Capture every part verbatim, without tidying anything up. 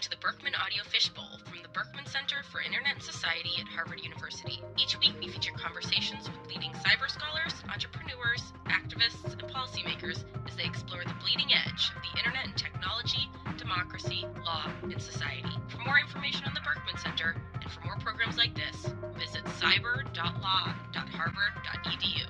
to the Berkman Audio Fishbowl from the Berkman Center for Internet and Society at Harvard University. Each week we feature conversations with leading cyber scholars, entrepreneurs, activists, and policymakers as they explore the bleeding edge of the internet and technology, democracy, law, and society. For more information on the Berkman Center and for more programs like this, visit cyber dot law dot harvard dot e d u.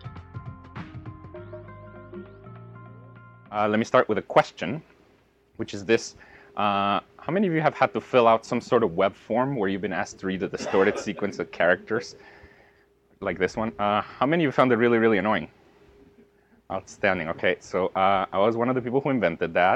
Uh, let me start with a question, which is this. Uh, how many of you have had to fill out some sort of web form where you've been asked to read a distorted sequence of characters, like this one? Uh, how many of you found it really, really annoying? Outstanding. Okay, so uh, I was one of the people who invented that.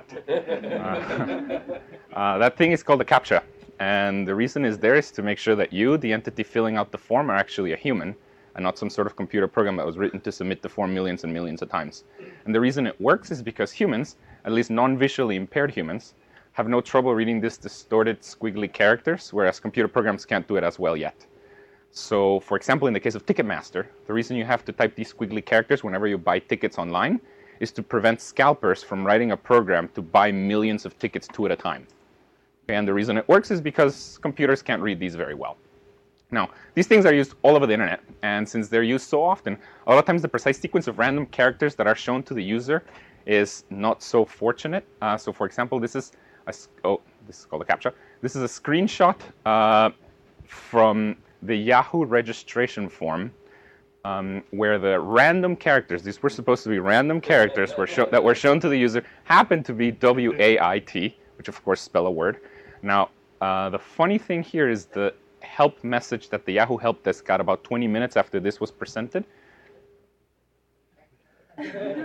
Uh, uh, that thing is called a CAPTCHA, and the reason is there is to make sure that you, the entity filling out the form, are actually a human, and not some sort of computer program that was written to submit the form millions and millions of times. And the reason it works is because humans, at least non-visually impaired humans, have no trouble reading these distorted, squiggly characters, whereas computer programs can't do it as well yet. So, for example, in the case of Ticketmaster, the reason you have to type these squiggly characters whenever you buy tickets online is to prevent scalpers from writing a program to buy millions of tickets two at a time. And the reason it works is because computers can't read these very well. Now, these things are used all over the internet, and since they're used so often, a lot of times the precise sequence of random characters that are shown to the user is not so fortunate. Uh, so, for example, this is a, oh, this is called a CAPTCHA. This is a screenshot uh, from the Yahoo registration form, um, where the random characters, these were supposed to be random characters were show, that were shown to the user, happen to be W A I T, which of course spell a word. Now, uh, the funny thing here is the help message that the Yahoo help desk got about twenty minutes after this was presented. Oh,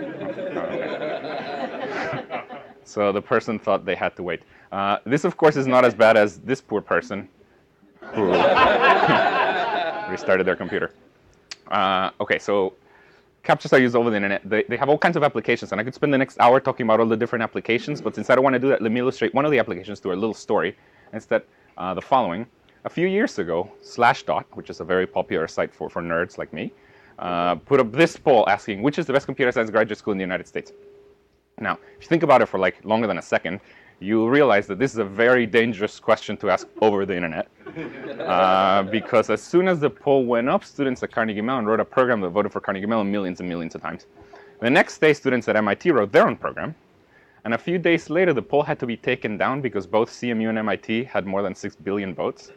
okay. So the person thought they had to wait. Uh, this, of course, is not as bad as this poor person who restarted their computer. Uh, okay, so CAPTCHAs are used over the internet. They, they have all kinds of applications, and I could spend the next hour talking about all the different applications, but since I don't want to do that, let me illustrate one of the applications through a little story. And it's that uh, the following. A few years ago, Slashdot, which is a very popular site for, for nerds like me, uh, put up this poll asking, which is the best computer science graduate school in the United States? Now, if you think about it for like longer than a second, you realize that this is a very dangerous question to ask over the internet. Uh, because as soon as the poll went up, students at Carnegie Mellon wrote a program that voted for Carnegie Mellon millions and millions of times. The next day, students at M I T wrote their own program. And a few days later, the poll had to be taken down because both C M U and M I T had more than six billion votes.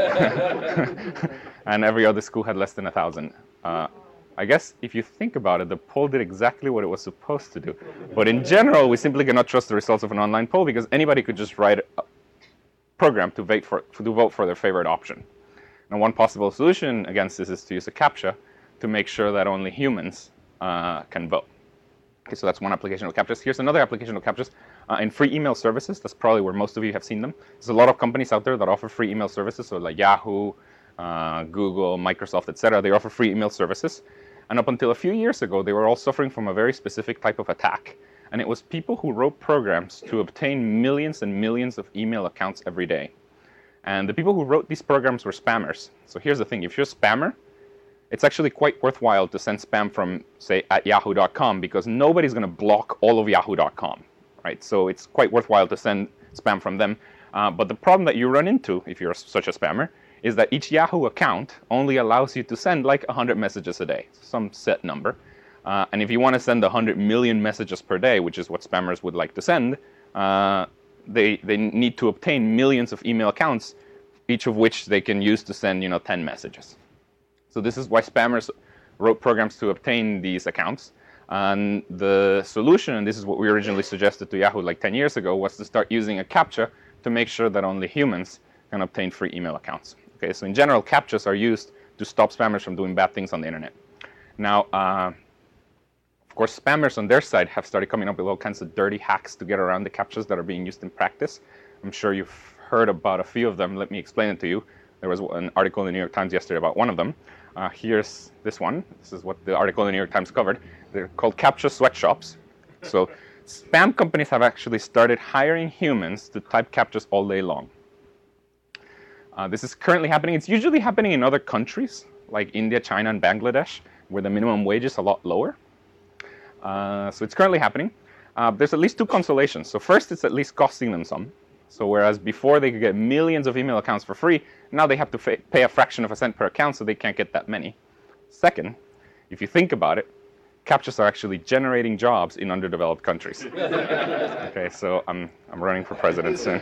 And every other school had less than one thousand. Uh, I guess if you think about it, the poll did exactly what it was supposed to do. But in general, we simply cannot trust the results of an online poll because anybody could just write a program to vote for, to vote for their favorite option. And one possible solution against this is to use a CAPTCHA to make sure that only humans uh, can vote. Okay, so that's one application of CAPTCHAs. Here's another application of CAPTCHAs uh, in free email services. That's probably where most of you have seen them. There's a lot of companies out there that offer free email services, so like Yahoo, uh, Google, Microsoft, et cetera. They offer free email services. And up until a few years ago, they were all suffering from a very specific type of attack. And it was people who wrote programs to obtain millions and millions of email accounts every day. And the people who wrote these programs were spammers. So here's the thing. If you're a spammer, it's actually quite worthwhile to send spam from, say, at yahoo dot com because nobody's going to block all of yahoo dot com, right? So it's quite worthwhile to send spam from them. Uh, but the problem that you run into, if you're such a spammer, is that each Yahoo account only allows you to send like one hundred messages a day, some set number. Uh, and if you want to send one hundred million messages per day, which is what spammers would like to send, uh, they, they need to obtain millions of email accounts, each of which they can use to send, you know, ten messages. So this is why spammers wrote programs to obtain these accounts. And the solution, and this is what we originally suggested to Yahoo like ten years ago, was to start using a CAPTCHA to make sure that only humans can obtain free email accounts. Okay, so in general, CAPTCHAs are used to stop spammers from doing bad things on the internet. Now, uh, of course, spammers on their side have started coming up with all kinds of dirty hacks to get around the CAPTCHAs that are being used in practice. I'm sure you've heard about a few of them. Let me explain it to you. There was an article in the New York Times yesterday about one of them. Uh, here's this one. This is what the article in the New York Times covered. They're called CAPTCHA sweatshops. So spam companies have actually started hiring humans to type CAPTCHAs all day long. Uh, this is currently happening. It's usually happening in other countries, like India, China, and Bangladesh, where the minimum wage is a lot lower. Uh, so it's currently happening. Uh, there's at least two consolations. So first, it's at least costing them some. So whereas before they could get millions of email accounts for free, now they have to fa- pay a fraction of a cent per account, so they can't get that many. Second, if you think about it, CAPTCHAs are actually generating jobs in underdeveloped countries. Okay, so I'm I'm running for president soon.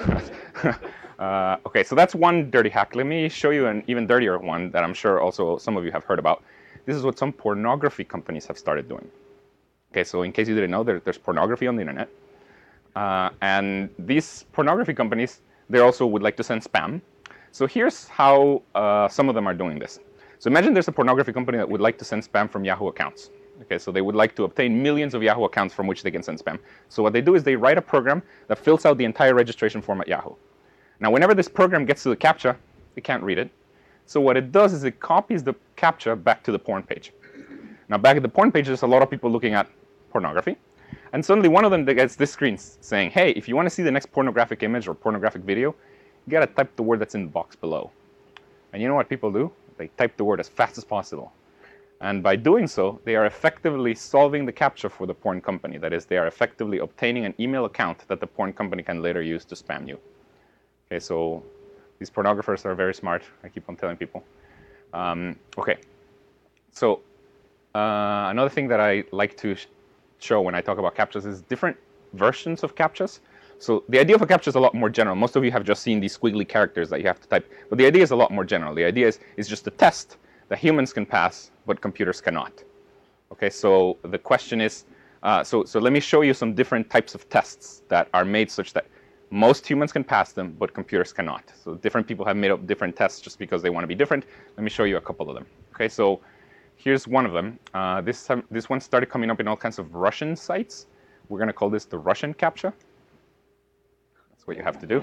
uh, okay, so that's one dirty hack. Let me show you an even dirtier one that I'm sure also some of you have heard about. This is what some pornography companies have started doing. Okay, so in case you didn't know, there, there's pornography on the internet. Uh, and these pornography companies, they also would like to send spam. So here's how uh, some of them are doing this. So imagine there's a pornography company that would like to send spam from Yahoo accounts. Okay, so they would like to obtain millions of Yahoo accounts from which they can send spam. So what they do is they write a program that fills out the entire registration form at Yahoo. Now, whenever this program gets to the CAPTCHA, it can't read it. So what it does is it copies the CAPTCHA back to the porn page. Now, back at the porn page, there's a lot of people looking at pornography. And suddenly one of them gets this screen saying, hey, if you want to see the next pornographic image or pornographic video, you got to type the word that's in the box below. And you know what people do? They type the word as fast as possible. And by doing so, they are effectively solving the CAPTCHA for the porn company. That is, they are effectively obtaining an email account that the porn company can later use to spam you. Okay, so these pornographers are very smart. I keep on telling people. Um, okay, so uh, another thing that I like to sh show when I talk about CAPTCHAs is different versions of CAPTCHAs. So the idea of a CAPTCHA is a lot more general. Most of you have just seen these squiggly characters that you have to type. But the idea is a lot more general. The idea is, is just a test that humans can pass, but computers cannot. Okay, so the question is, uh, so, so let me show you some different types of tests that are made such that most humans can pass them, but computers cannot. So different people have made up different tests just because they want to be different. Let me show you a couple of them. Okay, so here's one of them. Uh, this, um, this one started coming up in all kinds of Russian sites. We're going to call this the Russian CAPTCHA. That's what you have to do.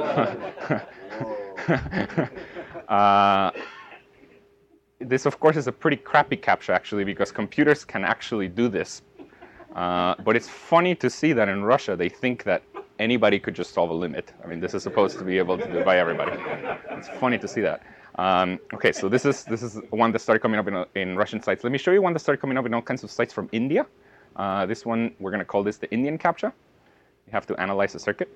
uh, This, of course, is a pretty crappy CAPTCHA, actually, because computers can actually do this. Uh, but it's funny to see that in Russia, they think that anybody could just solve a limit. I mean, this is supposed to be able to do by everybody. It's funny to see that. Um, okay, so this is this is one that started coming up in, in Russian sites. Let me show you one that started coming up in all kinds of sites from India. Uh, this one, we're going to call this the Indian CAPTCHA. You have to analyze a circuit.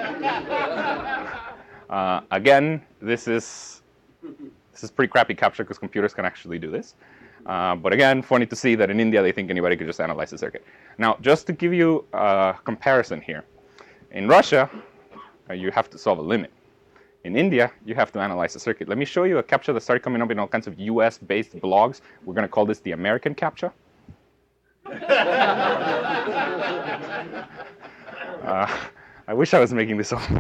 Uh, again, this is... This is pretty crappy CAPTCHA because computers can actually do this. Uh, but again, funny to see that in India they think anybody could just analyze the circuit. Now, just to give you a comparison here. In Russia, uh, you have to solve a limit. In India, you have to analyze the circuit. Let me show you a CAPTCHA that started coming up in all kinds of U S-based blogs. We're going to call this the American CAPTCHA. uh, I wish I was making this up.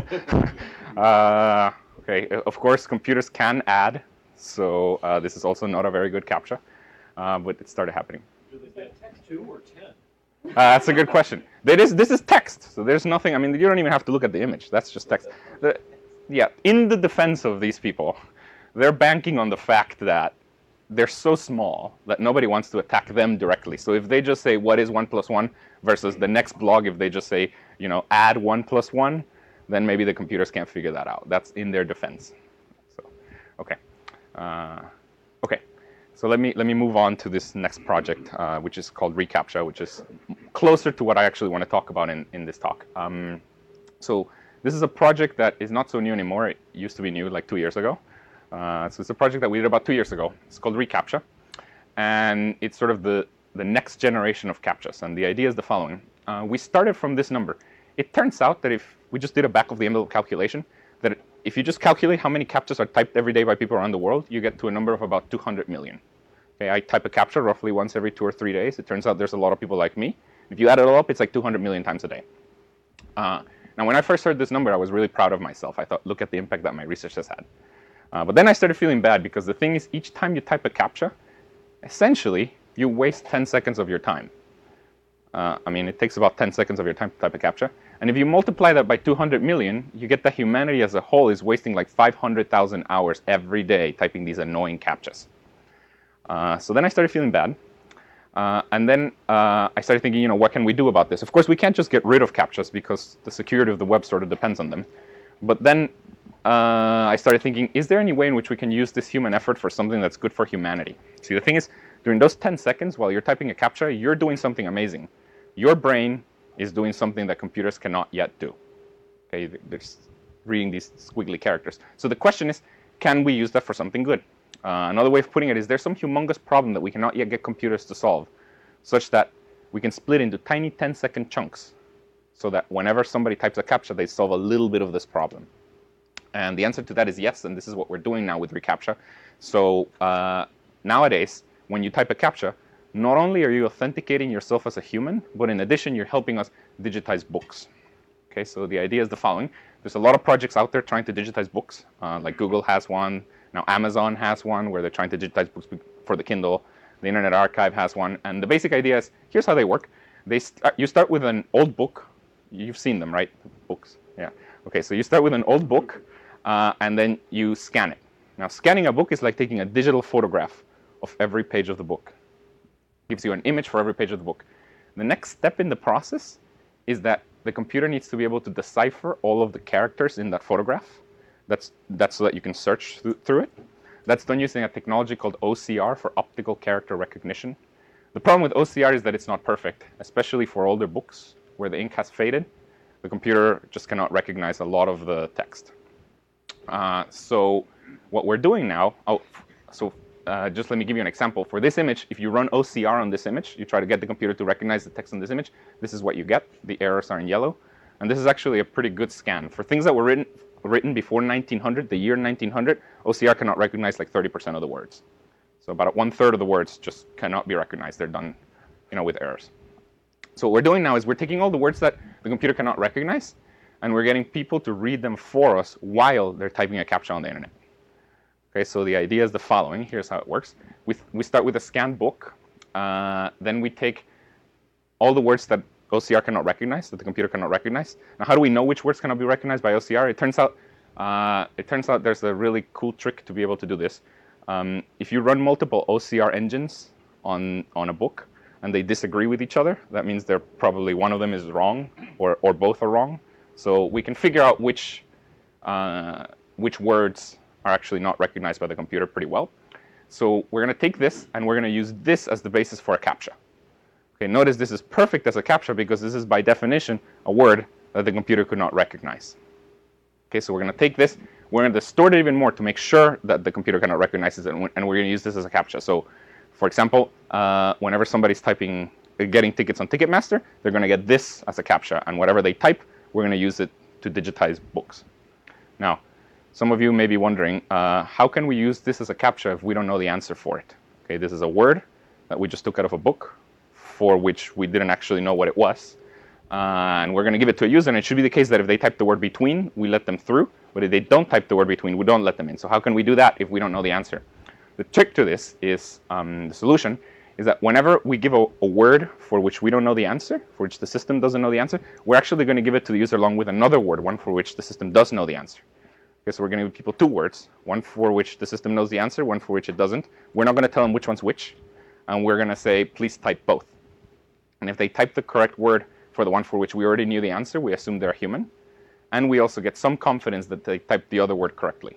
uh, okay, of course, computers can add. So uh, this is also not a very good CAPTCHA, uh, but it started happening. Do they get text two or ten? Uh, that's a good question. That is, this is text, so there's nothing. I mean, you don't even have to look at the image. That's just text. The, yeah, in the defense of these people, they're banking on the fact that they're so small that nobody wants to attack them directly. So if they just say, what is one plus one, versus the next blog, if they just say, you know, add one plus one, then maybe the computers can't figure that out. That's in their defense. So, okay. Uh, okay, so let me let me move on to this next project, uh, which is called reCAPTCHA, which is closer to what I actually want to talk about in, in this talk. Um, so this is a project that is not so new anymore. It used to be new like two years ago. Uh, so it's a project that we did about two years ago. It's called reCAPTCHA, and it's sort of the, the next generation of CAPTCHAs. And the idea is the following. Uh, we started from this number. It turns out that if we just did a back-of-the-envelope calculation, that it, if you just calculate how many CAPTCHAs are typed every day by people around the world, you get to a number of about two hundred million. Okay, I type a CAPTCHA roughly once every two or three days. It turns out there's a lot of people like me. If you add it all up, it's like two hundred million times a day. Uh, now, when I first heard this number, I was really proud of myself. I thought, look at the impact that my research has had. Uh, but then I started feeling bad because the thing is, each time you type a CAPTCHA, essentially, you waste ten seconds of your time. Uh, I mean, it takes about ten seconds of your time to type a CAPTCHA. And if you multiply that by two hundred million, you get that humanity as a whole is wasting like five hundred thousand hours every day typing these annoying CAPTCHAs. Uh, so then I started feeling bad. Uh, and then uh, I started thinking, you know, what can we do about this? Of course, we can't just get rid of CAPTCHAs because the security of the web sort of depends on them. But then uh, I started thinking, is there any way in which we can use this human effort for something that's good for humanity? See, the thing is, during those ten seconds while you're typing a CAPTCHA, you're doing something amazing. Your brain is doing something that computers cannot yet do. Okay, they're just reading these squiggly characters. So the question is, can we use that for something good? Uh, another way of putting it is there's some humongous problem that we cannot yet get computers to solve, such that we can split into tiny ten second chunks so that whenever somebody types a CAPTCHA, they solve a little bit of this problem. And the answer to that is yes, and this is what we're doing now with reCAPTCHA. So uh, nowadays, when you type a CAPTCHA, not only are you authenticating yourself as a human, but in addition, you're helping us digitize books. Okay, so the idea is the following. There's a lot of projects out there trying to digitize books, uh, like Google has one. Now Amazon has one where they're trying to digitize books for the Kindle. The Internet Archive has one. And the basic idea is, here's how they work. They st- you start with an old book. You've seen them, right? Books. Yeah. Okay, so you start with an old book, uh, and then you scan it. Now, scanning a book is like taking a digital photograph of every page of the book. It gives you an image for every page of the book. The next step in the process is that the computer needs to be able to decipher all of the characters in that photograph. That's, that's so that you can search th- through it. That's done using a technology called O C R for optical character recognition. The problem with O C R is that it's not perfect, especially for older books where the ink has faded. The computer just cannot recognize a lot of the text. Uh, so what we're doing now, oh, so uh, just let me give you an example. For this image, if you run O C R on this image, you try to get the computer to recognize the text on this image, this is what you get. The errors are in yellow. And this is actually a pretty good scan. For things that were written written before nineteen hundred, the year nineteen hundred, O C R cannot recognize like thirty percent of the words. So about one third of the words just cannot be recognized. They're done, you know, with errors. So what we're doing now is we're taking all the words that the computer cannot recognize, and we're getting people to read them for us while they're typing a CAPTCHA on the internet. Okay, so the idea is the following. Here's how it works. We, we start with a scanned book. Uh, then we take all the words that O C R cannot recognize, that the computer cannot recognize. Now, how do we know which words cannot be recognized by O C R? It turns out, uh, it turns out there's a really cool trick to be able to do this. Um, if you run multiple O C R engines on, on a book, and they disagree with each other, that means they're probably one of them is wrong, or, or both are wrong. So we can figure out which, uh, which words are actually not recognized by the computer pretty well. So we're going to take this, and we're going to use this as the basis for a CAPTCHA. Okay, notice this is perfect as a CAPTCHA because this is by definition a word that the computer could not recognize. Okay, so we're going to take this, we're going to distort it even more to make sure that the computer cannot recognize it, and we're going to use this as a CAPTCHA. So, for example, uh, whenever somebody's typing, uh, getting tickets on Ticketmaster, they're going to get this as a CAPTCHA, and whatever they type, we're going to use it to digitize books. Now, some of you may be wondering, uh, how can we use this as a CAPTCHA if we don't know the answer for it? Okay, this is a word that we just took out of a book, for which we didn't actually know what it was. Uh, and we're going to give it to a user, and it should be the case that if they type the word between, we let them through. But if they don't type the word between, we don't let them in. So how can we do that if we don't know the answer? The trick to this is, um, the solution, is that whenever we give a, a word for which we don't know the answer, for which the system doesn't know the answer, we're actually going to give it to the user along with another word, one for which the system does know the answer. Okay, so we're going to give people two words, one for which the system knows the answer, one for which it doesn't. We're not going to tell them which one's which, and we're going to say, please type both. And if they type the correct word for the one for which we already knew the answer, we assume they're human. And we also get some confidence that they typed the other word correctly.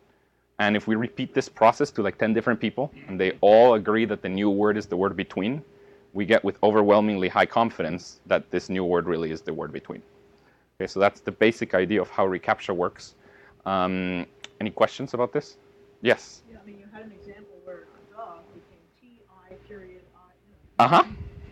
And if we repeat this process to like ten different people, and they all agree that the new word is the word between, we get with overwhelmingly high confidence that this new word really is the word between. Okay, so that's the basic idea of how reCAPTCHA works. Um, any questions about this? Yes? Yeah, I mean, you had an example where the became T I period I. Uh-huh.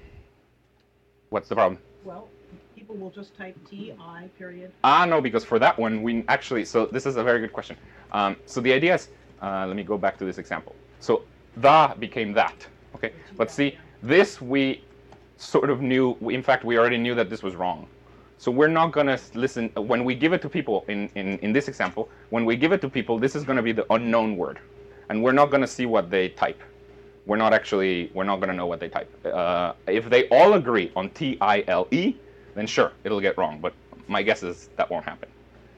What's the problem? Well, people will just type T I period. Ah, no, because for that one, we actually, so this is a very good question. Um, so the idea is, uh, let me go back to this example. So the became that, okay? But see, this we sort of knew, in fact, we already knew that this was wrong. So we're not going to listen, when we give it to people, in, in, in this example, when we give it to people, this is going to be the unknown word. And we're not going to see what they type. We're not actually, we're not going to know what they type. Uh, if they all agree on T I L E, then sure, it'll get wrong. But my guess is that won't happen.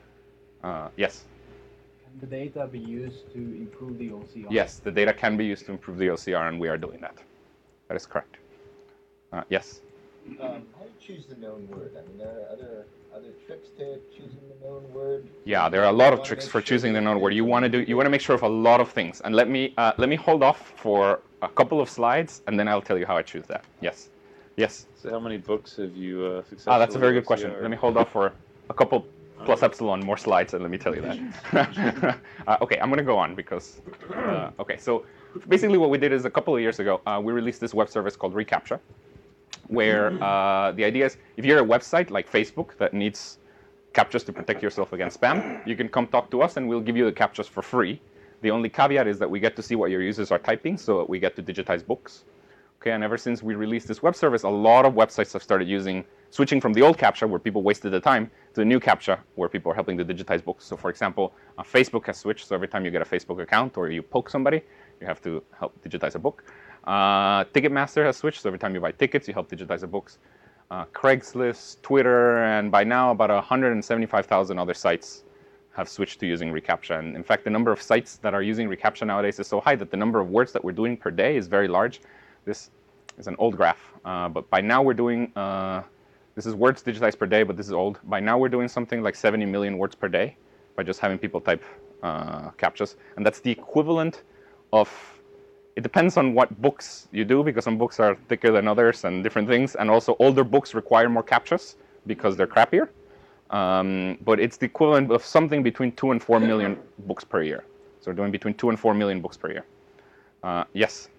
Uh, yes? Can the data be used to improve the O C R? Yes, the data can be used to improve the O C R, and we are doing that. That is correct. Uh, yes? Um, how do you choose the known word? I mean, there are other other tricks to choosing the known word. Yeah, there are a lot of tricks for choosing the known word. You want to do, you want to make sure of a lot of things. And let me uh, let me hold off for a couple of slides, and then I'll tell you how I choose that. Yes, yes. So how many books have you uh, successfully? Ah, that's a very good question. O C R? Let me hold off for a couple plus epsilon, more slides, and let me tell you that. uh, okay, I'm going to go on because, uh, okay, so basically what we did is a couple of years ago, uh, we released this web service called reCAPTCHA, where uh, the idea is if you're a website like Facebook that needs CAPTCHAs to protect yourself against spam, you can come talk to us and we'll give you the CAPTCHAs for free. The only caveat is that we get to see what your users are typing, so we get to digitize books. Okay, and ever since we released this web service, a lot of websites have started using, switching from the old CAPTCHA, where people wasted the time, to the new CAPTCHA, where people are helping to digitize books. So for example, uh, Facebook has switched, so every time you get a Facebook account or you poke somebody, you have to help digitize a book. Uh, Ticketmaster has switched, so every time you buy tickets, you help digitize the books. Uh, Craigslist, Twitter, and by now about one hundred seventy-five thousand other sites have switched to using reCAPTCHA. And in fact, the number of sites that are using reCAPTCHA nowadays is so high that the number of words that we're doing per day is very large. This is an old graph, uh, but by now we're doing, uh, this is words digitized per day, but this is old. By now we're doing something like seventy million words per day by just having people type uh, CAPTCHAs. And that's the equivalent of, it depends on what books you do, because some books are thicker than others and different things. And also older books require more CAPTCHAs because they're crappier. Um, but it's the equivalent of something between two and four million books per year. So we're doing between two and four million books per year. Uh, yes?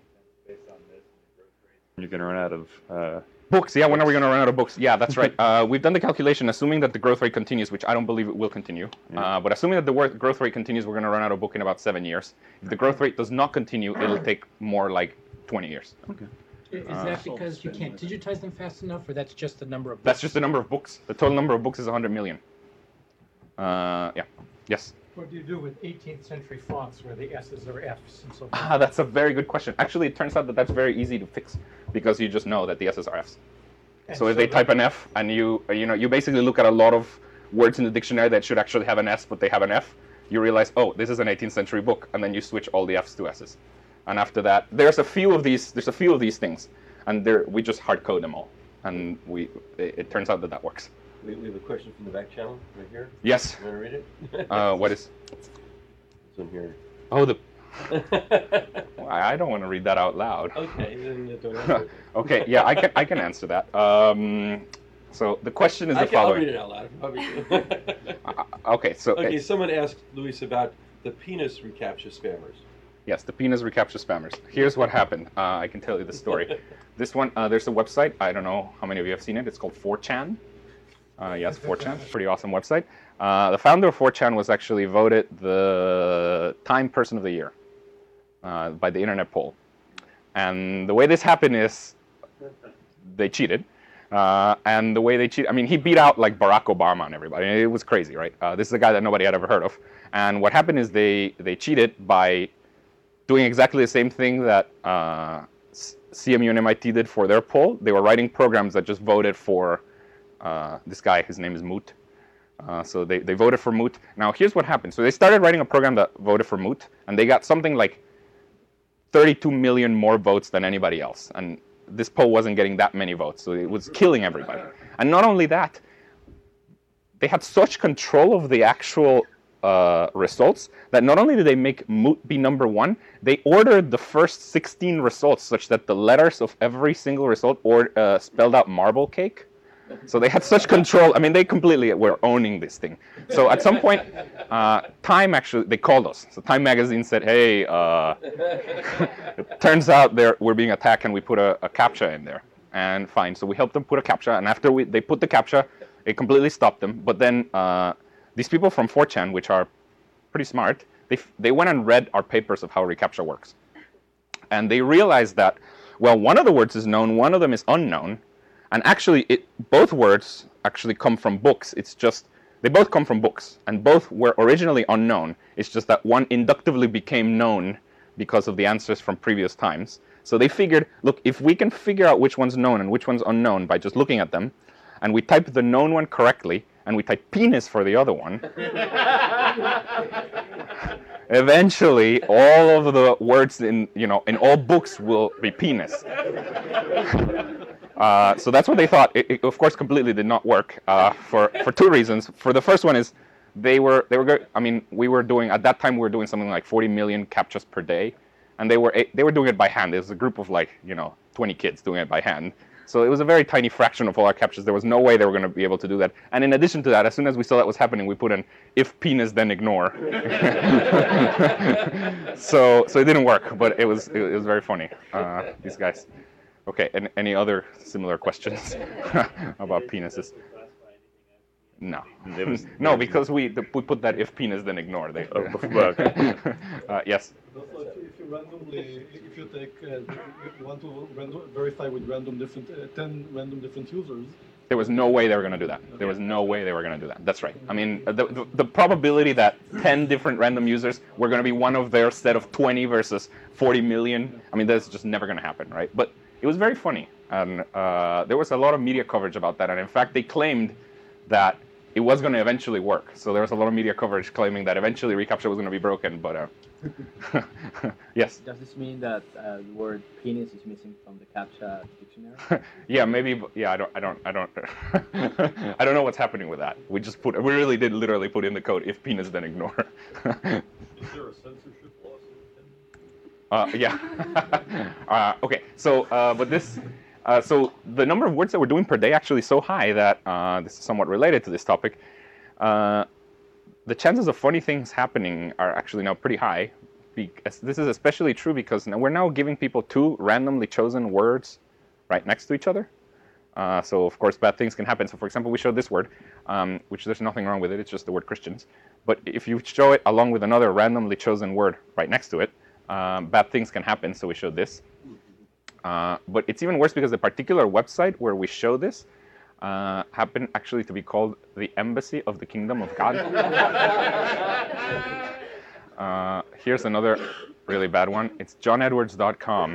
You're going to run out of uh, books. Yeah, when are we going to run out of books? Yeah, that's right. Uh, we've done the calculation, assuming that the growth rate continues, which I don't believe it will continue. Yeah. Uh, but assuming that the wor- growth rate continues, we're going to run out of book in about seven years. If the growth rate does not continue, it'll take more like twenty years. Okay. Is Uh, that because you can't digitize them fast enough, or that's just the number of books? That's just the number of books. The total number of books is one hundred million. Uh, yeah. Yes. What do you do with eighteenth century fonts where the S's are F's and so forth? Ah, that's a very good question. Actually, it turns out that that's very easy to fix because you just know that the S's are F's. And So if they that- type an F and you, uh, you know, you basically look at a lot of words in the dictionary that should actually have an S, but they have an F, you realize, oh, this is an eighteenth century book, and then you switch all the F's to S's. And after that, there's a few of these, there's a few of these things, and there, we just hard code them all, and we, it, it turns out that that works. We, we have a question from the back channel right here. Yes. You want to read it? Uh, what is? This one here. Oh, the. I I don't want to read that out loud. Okay, then you don't have to. Okay, yeah, I can I can answer that. Um, so the question is I the can, I'll following. read it out loud. I'll read it. Uh, okay, so Okay, uh, someone asked Luis about the penis reCAPTCHA spammers. yes, the penis reCAPTCHA spammers. Here's what happened. Uh, I can tell you the story. This one, uh, there's a website. I don't know how many of you have seen it. It's called four chan. Uh, yes, four chan. Pretty awesome website. Uh, the founder of four chan was actually voted the Time Person of the Year uh, by the Internet poll. And the way this happened is they cheated. Uh, and the way they cheat, I mean, he beat out like Barack Obama and everybody. It was crazy, right? Uh, this is a guy that nobody had ever heard of. And what happened is they, they cheated by doing exactly the same thing that uh, C M U and M I T did for their poll. They were writing programs that just voted for uh, this guy. His name is Moot. Uh, so they, they voted for Moot. Now, here's what happened. So they started writing a program that voted for Moot, and they got something like thirty-two million more votes than anybody else. And this poll wasn't getting that many votes, so it was killing everybody. And not only that, they had such control of the actual uh, results that not only did they make Moot be number one, they ordered the first sixteen results such that the letters of every single result or, uh, spelled out marble cake. So they had such control. I mean, they completely were owning this thing. So at some point, uh, Time actually, they called us. So Time magazine said, hey, uh, it turns out they're, we're being attacked and we put a, a CAPTCHA in there. And fine, so we helped them put a CAPTCHA. And after we, they put the CAPTCHA, it completely stopped them. But then uh, these people from four chan, which are pretty smart, they, they went and read our papers of how reCAPTCHA works. And they realized that, well, one of the words is known, one of them is unknown. And actually, it, both words actually come from books. It's just, they both come from books. And both were originally unknown. It's just that one inductively became known because of the answers from previous times. So they figured, look, if we can figure out which one's known and which one's unknown by just looking at them, and we type the known one correctly, and we type penis for the other one, eventually all of the words in, you know, in all books will be penis. Uh, so that's what they thought. It, it, of course, completely did not work uh, for for two reasons. For the first one is they were they were go- I mean we were doing at that time we were doing something like forty million CAPTCHAs per day, and they were they were doing it by hand. There's a group of like you know twenty kids doing it by hand. So it was a very tiny fraction of all our captures. There was no way they were going to be able to do that. And in addition to that, as soon as we saw that was happening, we put in if penis then ignore. so so it didn't work, but it was it, it was very funny. Uh, these guys. Okay. And any other similar questions about penises? No, was, no, because we the, we put that if penis then ignore. They, Oh, okay. uh, yes. Also, if you, if you randomly, if you take, uh, you want to random, verify with random different, uh, ten random different users. There was no way they were going to do that. There was no way they were going to do that. That's right. I mean, the, the, the probability that ten different random users were going to be one of their set of twenty versus forty million, I mean, that's just never going to happen, right? But it was very funny. And uh, there was a lot of media coverage about that. And in fact, they claimed that it was going to eventually work. So there was a lot of media coverage claiming that eventually reCAPTCHA was going to be broken. But uh, yes. Does this mean that uh, the word penis is missing from the CAPTCHA dictionary? Yeah, maybe. But yeah, I don't. I don't. I don't. I don't know what's happening with that. We just put. We really did literally put in the code if penis then ignore. Is there a censorship lawsuit? uh, yeah. uh, okay. So, uh, but this. Uh, so the number of words that we're doing per day actually so high that uh, this is somewhat related to this topic. Uh, the chances of funny things happening are actually now pretty high. Because this is especially true because now we're now giving people two randomly chosen words right next to each other. Uh, so of course bad things can happen. So for example, we showed this word, um, which there's nothing wrong with it. It's just the word Christians. But if you show it along with another randomly chosen word right next to it, um, bad things can happen. So we showed this. Uh, but it's even worse because the particular website where we show this uh, happened actually to be called the Embassy of the Kingdom of God. uh, here's another really bad one. It's john edwards dot com.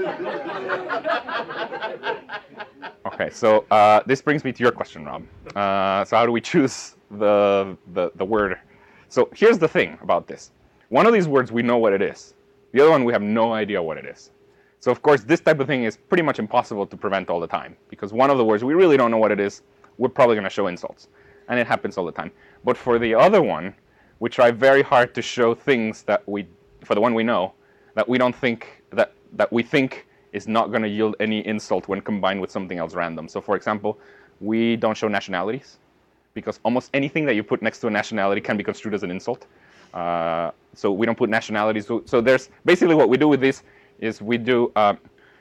Okay, so uh, this brings me to your question, Rob. Uh, so how do we choose the, the, the word? So here's the thing about this. One of these words, we know what it is. The other one, we have no idea what it is. So of course, this type of thing is pretty much impossible to prevent all the time because one of the words we really don't know what it is, we're probably going to show insults, and it happens all the time. But for the other one, we try very hard to show things that we, for the one we know, that we don't think that that we think is not going to yield any insult when combined with something else random. So for example, we don't show nationalities because almost anything that you put next to a nationality can be construed as an insult. Uh, so we don't put nationalities. So, so there's basically what we do with this. Is we do, uh,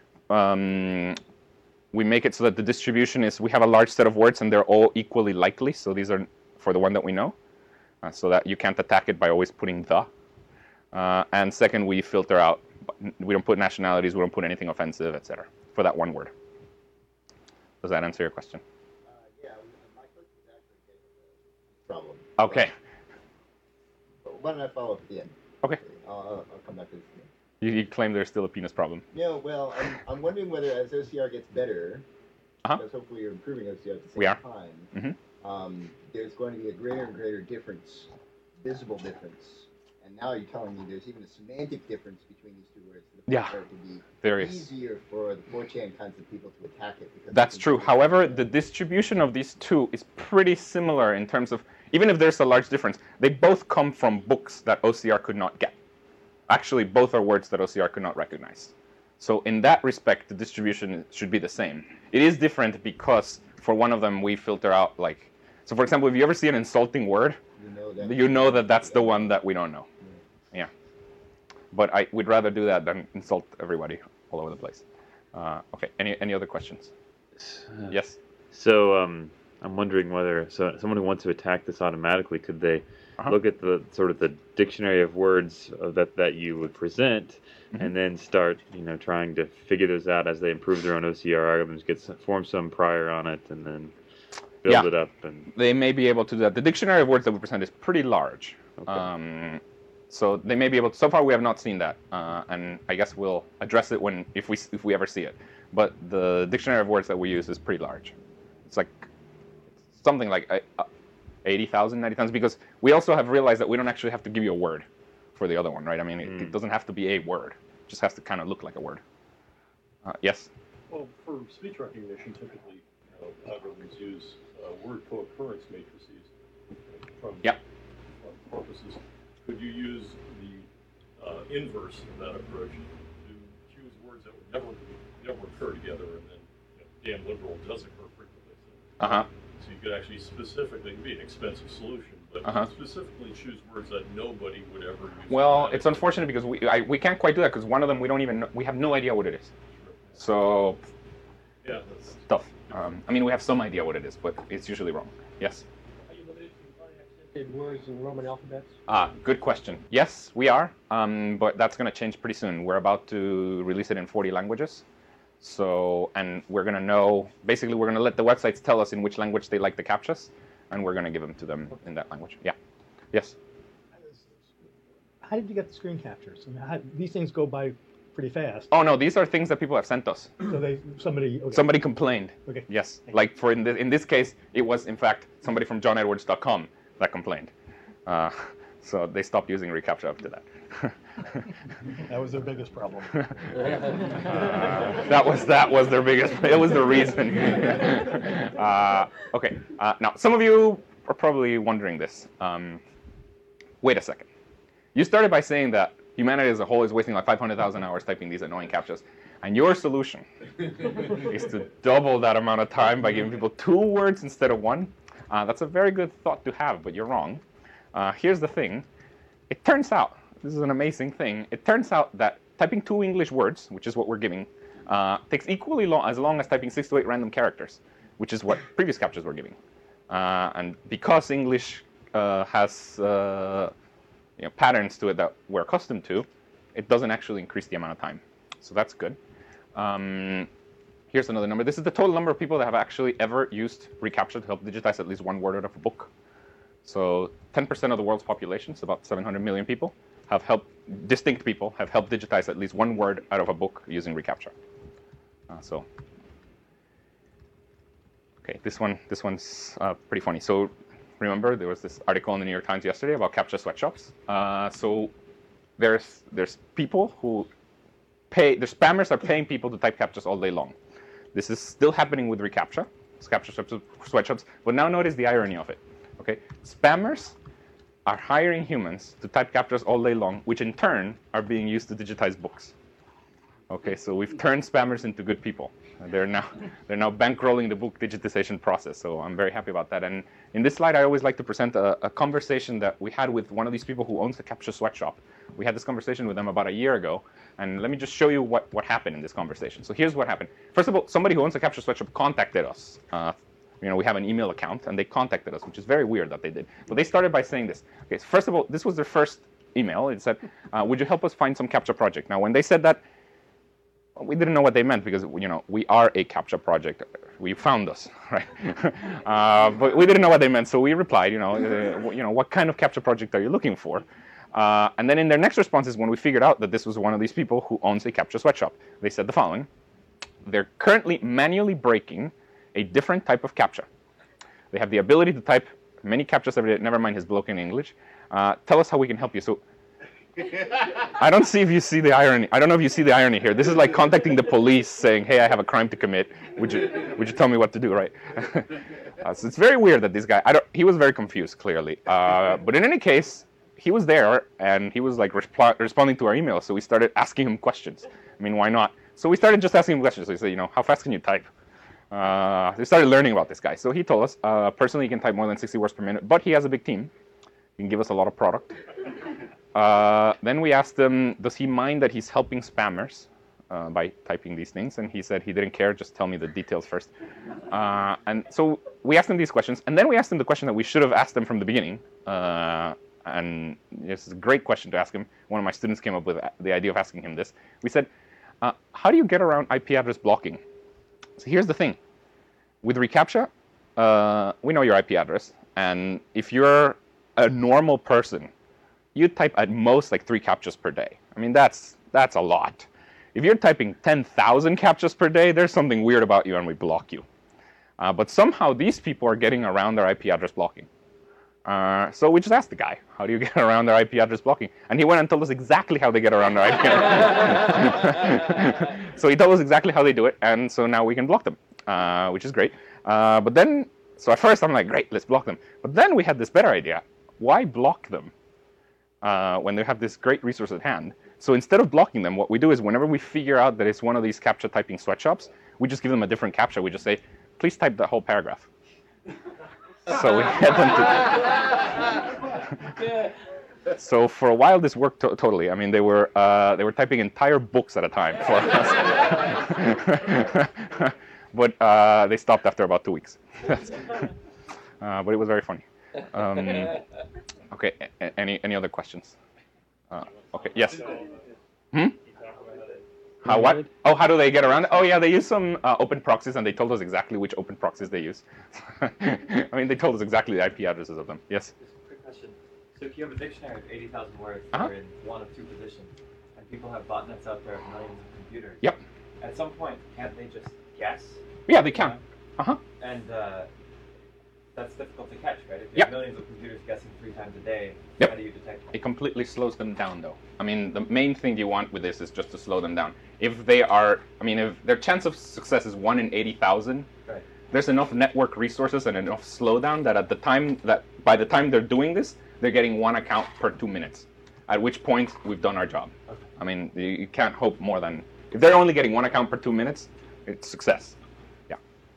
um, we make it so that the distribution is, we have a large set of words and they're all equally likely. So these are for the one that we know, uh, so that you can't attack it by always putting the. Uh, and second, we filter out, we don't put nationalities, we don't put anything offensive, et cetera, for that one word. Does that answer your question? Uh, yeah, my question is actually getting the problem. Okay. But why don't I follow up at the end? Okay. I'll, I'll I'll come back to this again. You, you claim there's still a penis problem. Yeah, well, I'm, I'm wondering whether as O C R gets better, Uh-huh. because hopefully you're improving O C R at the same We are. time, Mm-hmm. um, there's going to be a greater and greater difference, visible difference. And now you're telling me there's even a semantic difference between these two words. To the point Yeah, where it would be there is. easier for the four chan kinds of people to attack it. Because That's they can true. see it. However, the distribution of these two is pretty similar in terms of, even if there's a large difference, they both come from books that O C R could not get. Actually, both are words that O C R could not recognize. So in that respect, the distribution should be the same. It is different because for one of them, we filter out like, so for example, if you ever see an insulting word, You know that. you know that that's the one that we don't know. Yeah. But I would rather do that than insult everybody all over the place. Uh, okay, any any other questions? Uh, Yes? So um, I'm wondering whether so someone who wants to attack this automatically, could they Uh-huh. look at the sort of the dictionary of words of that that you would present, Mm-hmm. and then start you know trying to figure those out as they improve their own O C R algorithms, get some, form some prior on it, and then build Yeah. it up. And They may be able to do that. The dictionary of words that we present is pretty large. Okay. Um, so they may be able to, so far we have not seen that. Uh, and I guess we'll address it when, if we, if we ever see it. But the dictionary of words that we use is pretty large. It's like something like uh, eighty thousand, ninety thousand, because we also have realized that we don't actually have to give you a word for the other one, right? I mean, it, Mm. it doesn't have to be a word. It just has to kind of look like a word. Uh, yes? Well, for speech recognition, typically, you know, algorithms use uh, word co-occurrence matrices from Yep. from purposes. Could you use the uh, inverse of that approach to choose words that would never never occur together and then you know, damn liberal does occur frequently. Uh huh. So you could actually specifically, it would be an expensive solution, but Uh-huh. specifically choose words that nobody would ever use. Well, it's unfortunate because we I, we can't quite do that because one of them we don't even know, we have no idea what it is. So Yeah, that's tough. Um, I mean, we have some idea what it is, but it's usually wrong. Yes. Are you limited to accepted words in Roman alphabets? Ah, good question. Yes, we are, um, but that's going to change pretty soon. We're about to release it in forty languages. So, and we're going to know, basically we're going to let the websites tell us in which language they like the CAPTCHAs, and we're going to give them to them in that language. Yeah. Yes. How did you get the screen captures? I mean, how, these things go by pretty fast. Oh no, these are things that people have sent us. So they, somebody, okay. Somebody complained. Okay. Yes. Like for in, the, in this case, it was in fact somebody from john edwards dot com that complained. Uh, so they stopped using reCAPTCHA after that. That was their biggest problem. uh, that was that was their biggest. That was the reason. uh, okay. Uh, now some of you are probably wondering this. Um, wait a second. You started by saying that humanity as a whole is wasting like five hundred thousand hours typing these annoying CAPTCHAs, and your solution is to double that amount of time by giving people two words instead of one. Uh, that's a very good thought to have, but you're wrong. Uh, here's the thing. It turns out. This is an amazing thing. It turns out that typing two English words, which is what we're giving, uh, takes equally long as long as typing six to eight random characters, which is what previous CAPTCHAs were giving. Uh, and because English uh, has uh, you know, patterns to it that we're accustomed to, it doesn't actually increase the amount of time. So that's good. Um, here's another number. This is the total number of people that have actually ever used reCAPTCHA to help digitize at least one word out of a book. So ten percent of the world's population, so about seven hundred million people, have helped, distinct people, have helped digitize at least one word out of a book using reCAPTCHA. Uh, so, okay, this one, this one's uh, pretty funny. So, remember there was this article in the New York Times yesterday about CAPTCHA sweatshops. Uh, so, there's there's people who pay, the spammers are paying people to type CAPTCHAs all day long. This is still happening with reCAPTCHA, CAPTCHA sweatshops. But now notice the irony of it. Okay, spammers are hiring humans to type CAPTCHAs all day long, which in turn are being used to digitize books. Okay, so we've turned spammers into good people. They're now they're now bankrolling the book digitization process. So I'm very happy about that. And in this slide, I always like to present a, a conversation that we had with one of these people who owns the CAPTCHA sweatshop. We had this conversation with them about a year ago, and let me just show you what what happened in this conversation. So here's what happened. First of all, somebody who owns the CAPTCHA sweatshop contacted us. Uh, You know, we have an email account, and they contacted us, which is very weird that they did. But they started by saying this. Okay, so first of all, this was their first email. It said, uh, would you help us find some CAPTCHA project? Now, when they said that, we didn't know what they meant because, you know, we are a CAPTCHA project. We found us, right? uh, but we didn't know what they meant, so we replied, you know, uh, you know, what kind of CAPTCHA project are you looking for? Uh, and then in their next response is when we figured out that this was one of these people who owns a CAPTCHA sweatshop. They said the following. They're currently manually breaking a different type of CAPTCHA. They have the ability to type many CAPTCHAs every day, never mind his broken English. Uh, tell us how we can help you. So I don't see if you see the irony. I don't know if you see the irony here. This is like contacting the police saying, hey, I have a crime to commit. Would you would you tell me what to do, right? uh, so it's very weird that this guy, I don't, he was very confused, clearly. Uh, but in any case, he was there, and he was like resp- responding to our email. So we started asking him questions. I mean, why not? So we started just asking him questions. So he said, you know, how fast can you type? Uh, we started learning about this guy. So he told us, uh, personally, he can type more than sixty words per minute, but he has a big team. He can give us a lot of product. Uh, then we asked him, does he mind that he's helping spammers uh, by typing these things? And he said he didn't care, just tell me the details first. Uh, and so we asked him these questions, and then we asked him the question that we should have asked him from the beginning. Uh, and it's a great question to ask him. One of my students came up with the idea of asking him this. We said, uh, how do you get around I P address blocking? So here's the thing. With reCAPTCHA, uh, we know your I P address. And if you're a normal person, you type at most like three CAPTCHAs per day. I mean, that's that's a lot. If you're typing ten thousand CAPTCHAs per day, there's something weird about you and we block you. Uh, but somehow these people are getting around their I P address blocking. Uh, so we just asked the guy, how do you get around their I P address blocking? And he went and told us exactly how they get around their I P address. So he told us exactly how they do it, and so now we can block them, uh, which is great. Uh, but then, so at first I'm like, great, let's block them. But then we had this better idea. Why block them uh, when they have this great resource at hand? So instead of blocking them, what we do is whenever we figure out that it's one of these CAPTCHA typing sweatshops, we just give them a different CAPTCHA. We just say, please type the whole paragraph. So we get them to. So for a while, this worked to- totally. I mean, they were uh, they were typing entire books at a time for us. But uh, they stopped after about two weeks. uh, but it was very funny. Um, okay, a- any any other questions? Uh, okay, yes. Hmm? How what? Oh, how do they get around it? Oh, yeah, they use some uh, open proxies, and they told us exactly which open proxies they use. I mean, they told us exactly the I P addresses of them. Yes? Just a quick question. So if you have a dictionary of eighty thousand words Uh-huh. that are in one of two positions, and people have botnets out there of millions of computers, Yep. at some point, can't they just guess? Yeah, they can. Uh-huh. And uh, that's difficult to catch, right? If you Yep. have millions of computers guessing three times a day, Yep. how do you detect them? It completely slows them down, though. I mean, the main thing you want with this is just to slow them down. If they are, I mean, if their chance of success is one in eighty thousand, Right. there's enough network resources and enough slowdown that at the time that by the time they're doing this, they're getting one account per two minutes. At which point we've done our job. Okay. I mean, you, you can't hope more than if they're only getting one account per two minutes, it's success. Yeah.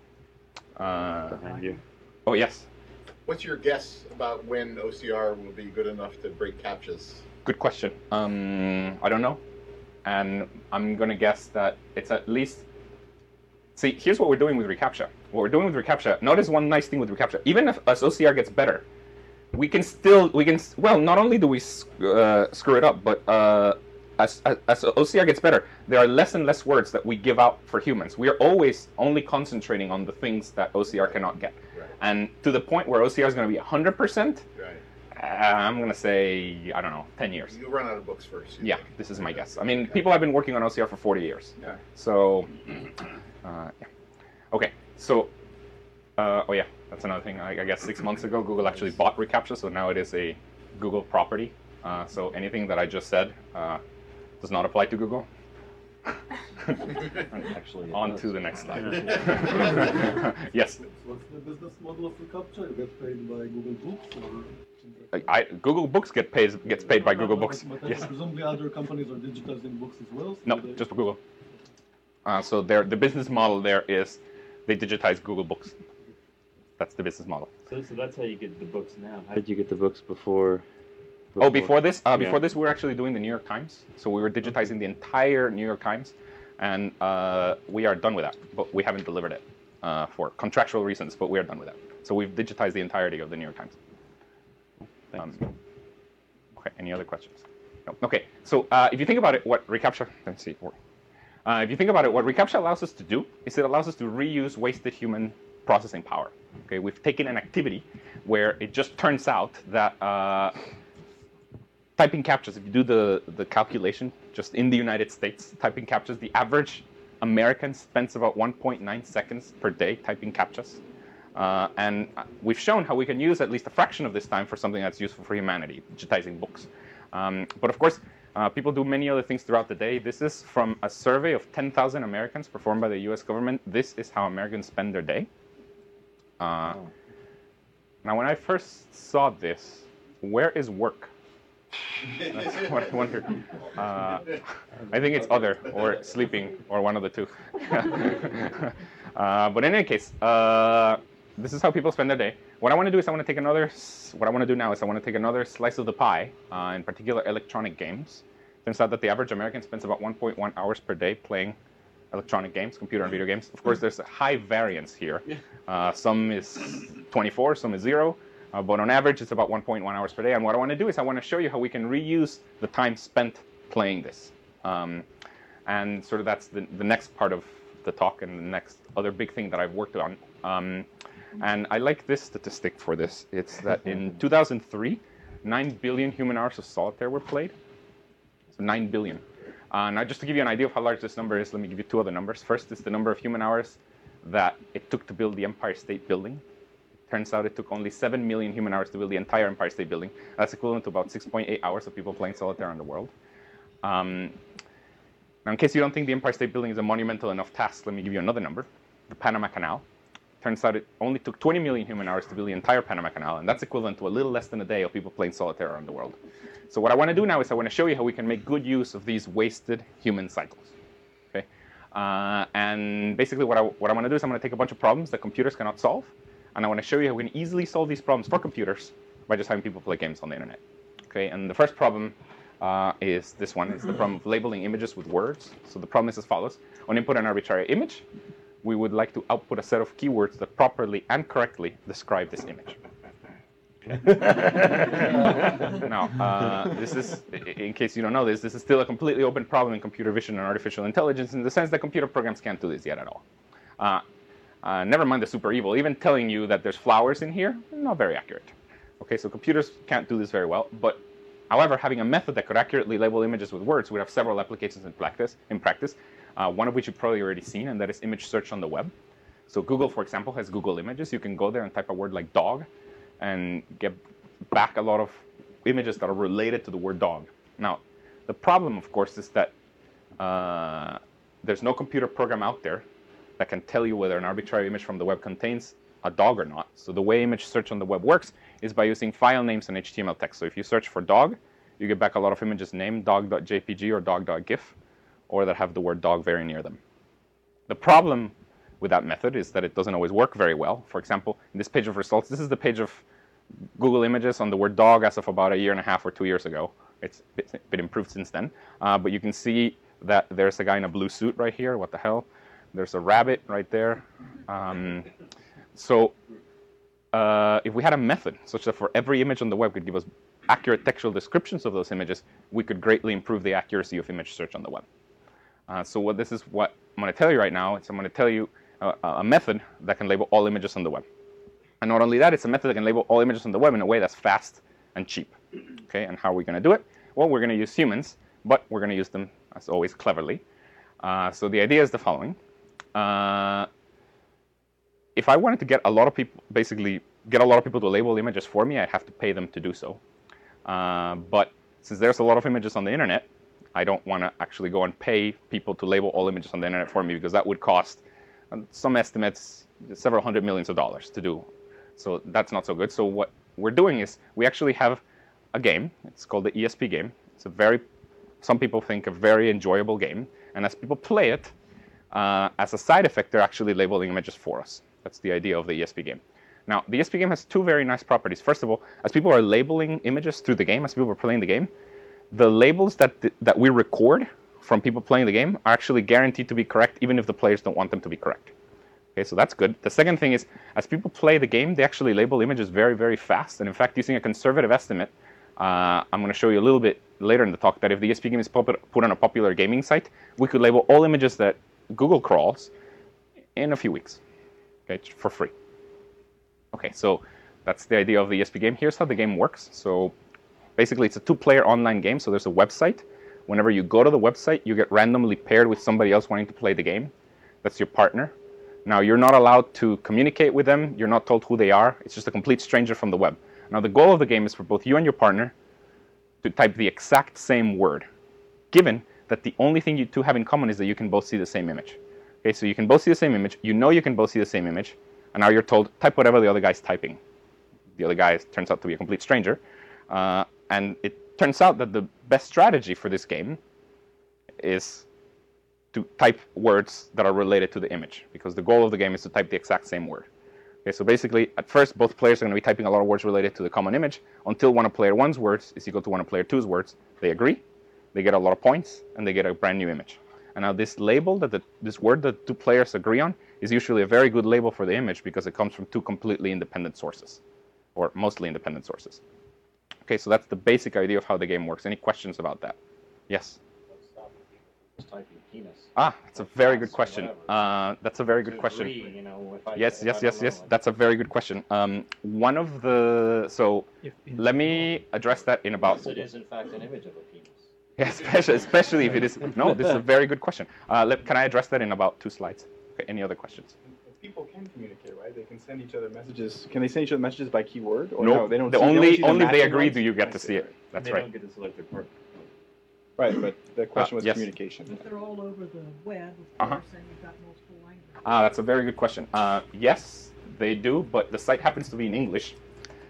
Uh, Behind you. oh yes. What's your guess about when O C R will be good enough to break CAPTCHAs? Good question. Um, I don't know. And I'm going to guess that it's at least... See, here's what we're doing with reCAPTCHA. What we're doing with reCAPTCHA, notice one nice thing with reCAPTCHA. Even if as O C R gets better, we can still, we can, well, not only do we uh, screw it up, but uh, as, as, as O C R gets better, there are less and less words that we give out for humans. We are always only concentrating on the things that O C R cannot get. Right. And to the point where O C R is going to be one hundred percent, Right. Uh, I'm going to say, I don't know, ten years. You'll run out of books first. you Yeah, think. this is my guess. I mean, people have been working on O C R for forty years. Yeah. So, uh, yeah. Okay, so, uh, oh yeah, that's another thing. I, I guess six months ago, Google actually bought reCAPTCHA, so now it is a Google property. Uh, so anything that I just said uh, does not apply to Google. Actually, it On does. to the next slide. Yes. What's the business model of reCAPTCHA? You get paid by Google Books or? I, Google Books get paid gets paid by Google Books. But, but Yes. presumably other companies are digitizing books as well. So No, they... just for Google. Uh, so their the business model there is they digitize Google Books. That's the business model. So, so that's how you get the books now. How did you get the books before? Oh, before this? Uh, Yeah. before this, we were actually doing the New York Times. So we were digitizing the entire New York Times, and uh, we are done with that. But we haven't delivered it uh, for contractual reasons. But we are done with that. So we've digitized the entirety of the New York Times. Um, okay. Any other questions? No. Okay. So uh, if you think about it, what reCAPTCHA? Let's see. Uh, if you think about it, what reCAPTCHA allows us to do is it allows us to reuse wasted human processing power. Okay. We've taken an activity where it just turns out that. Uh, Typing CAPTCHAs, if you do the, the calculation, just in the United States, typing CAPTCHAs, the average American spends about one point nine seconds per day typing CAPTCHAs. Uh, and we've shown how we can use at least a fraction of this time for something that's useful for humanity, digitizing books. Um, but of course, uh, people do many other things throughout the day. This is from a survey of ten thousand Americans performed by the U S government. This is how Americans spend their day. Uh, Oh. Now, when I first saw this, where is work? That's what I wondered. Uh, I think it's other or sleeping or one of the two. uh, but in any case, uh, this is how people spend their day. What I want to do is I want to take another. What I want to do now is I want to take another slice of the pie. Uh, in particular, electronic games. Turns out that the average American spends about one point one hours per day playing electronic games, computer and video games. Of course, there's a high variance here. Uh, some is twenty-four, some is zero. Uh, but on average, it's about one point one hours per day. And what I want to do is I want to show you how we can reuse the time spent playing this. Um, and sort of that's the, the next part of the talk and the next other big thing that I've worked on. Um, and I like this statistic for this. It's that in two thousand three, nine billion human hours of solitaire were played. So nine billion. Uh, now, just to give you an idea of how large this number is, let me give you two other numbers. First is the number of human hours that it took to build the Empire State Building. Turns out it took only seven million human hours to build the entire Empire State Building. That's equivalent to about six point eight hours of people playing solitaire in the world. Um, now, in case you don't think the Empire State Building is a monumental enough task, let me give you another number. The Panama Canal. Turns out it only took twenty million human hours to build the entire Panama Canal, and that's equivalent to a little less than a day of people playing solitaire around the world. So what I want to do now is I want to show you how we can make good use of these wasted human cycles. Okay. Uh, and basically what I, what I want to do is I'm going to take a bunch of problems that computers cannot solve, and I want to show you how we can easily solve these problems for computers by just having people play games on the internet. Okay, and the first problem uh, is this one. It's the problem of labeling images with words. So the problem is as follows. On input an arbitrary image, we would like to output a set of keywords that properly and correctly describe this image. Now, uh, this is, in case you don't know this, this is still a completely open problem in computer vision and artificial intelligence in the sense that computer programs can't do this yet at all. Uh, uh, never mind the super evil. Even telling you that there's flowers in here, not very accurate. Okay, so computers can't do this very well. But, however, having a method that could accurately label images with words would have several applications in practice. In practice, uh, one of which you've probably already seen, and that is image search on the web. So Google, for example, has Google Images. You can go there and type a word like dog, and get back a lot of images that are related to the word dog. Now, the problem, of course, is that uh, there's no computer program out there that can tell you whether an arbitrary image from the web contains a dog or not. So the way image search on the web works is by using file names and H T M L text. So if you search for dog, you get back a lot of images named dog dot J P G or dog dot gif, or that have the word dog very near them. The problem with that method is that it doesn't always work very well. For example, in this page of results, this is the page of Google Images on the word dog as of about a year and a half or two years ago. It's been improved since then. Uh, but you can see that there's a guy in a blue suit right here. What the hell? There's a rabbit right there. Um, so uh, if we had a method such that for every image on the web could give us accurate textual descriptions of those images, we could greatly improve the accuracy of image search on the web. Uh, so what this is what I'm going to tell you right now is I'm going to tell you a, a method that can label all images on the web. And not only that, it's a method that can label all images on the web in a way that's fast and cheap. Okay, and how are we going to do it? Well, we're going to use humans, but we're going to use them, as always, cleverly. Uh, so the idea is the following. Uh, if I wanted to get a lot of people, basically get a lot of people to label images for me, I'd have to pay them to do so. Uh, but since there's a lot of images on the internet, I don't want to actually go and pay people to label all images on the internet for me, because that would cost, uh, some estimates, several hundred millions of dollars to do. So that's not so good. So what we're doing is we actually have a game. It's called the E S P game. It's a very, some people think, a very enjoyable game. And as people play it, uh, as a side effect, they're actually labeling images for us. That's the idea of the E S P game. Now, the E S P game has two very nice properties. First of all, as people are labeling images through the game, as people are playing the game, the labels that th that we record from people playing the game are actually guaranteed to be correct, even if the players don't want them to be correct. Okay, so that's good. The second thing is, as people play the game, they actually label images very, very fast. And in fact, using a conservative estimate, uh, I'm going to show you a little bit later in the talk that if the E S P game is put on a popular gaming site, we could label all images that Google crawls in a few weeks, okay, for free. Okay, so that's the idea of the E S P game. Here's how the game works. So basically, it's a two-player online game. So there's a website. Whenever you go to the website, you get randomly paired with somebody else wanting to play the game. That's your partner. Now, you're not allowed to communicate with them. You're not told who they are. It's just a complete stranger from the web. Now, the goal of the game is for both you and your partner to type the exact same word, given that the only thing you two have in common is that you can both see the same image. Okay, so you can both see the same image. You know you can both see the same image. And now you're told, type whatever the other guy's typing. The other guy turns out to be a complete stranger. Uh, and it turns out that the best strategy for this game is to type words that are related to the image, because the goal of the game is to type the exact same word. Okay, so basically, at first, both players are going to be typing a lot of words related to the common image until one of player one's words is equal to one of player two's words. They agree, they get a lot of points, and they get a brand new image. And now this label, that the, this word that two players agree on, is usually a very good label for the image because it comes from two completely independent sources, or mostly independent sources. Okay, so that's the basic idea of how the game works. Any questions about that? Yes? Just typing penis. Ah, that's a very good question. Uh, that's a very good question. You know, if I, yes, if yes, I yes, know, yes. like, That's a very good question. Um, one of the so let me address that in about. Yes, it is in fact an image of a penis. Yeah, especially, especially if it is. No, this is a very good question. Uh, let, can I address that in about two slides? Okay, any other questions? People can communicate, right? They can send each other messages. Can they send each other messages by keyword? Or Nope. no, they don't. The see, only they don't see the only if they matching agree ones? do you get to I see it. That's they right. don't get to select their partner. Right, but the question Uh, was yes. communication. If they're all over the web, of Uh-huh. course, then you've got multiple languages. Ah, that's a very good question. Uh, yes, they do, but the site happens to be in English.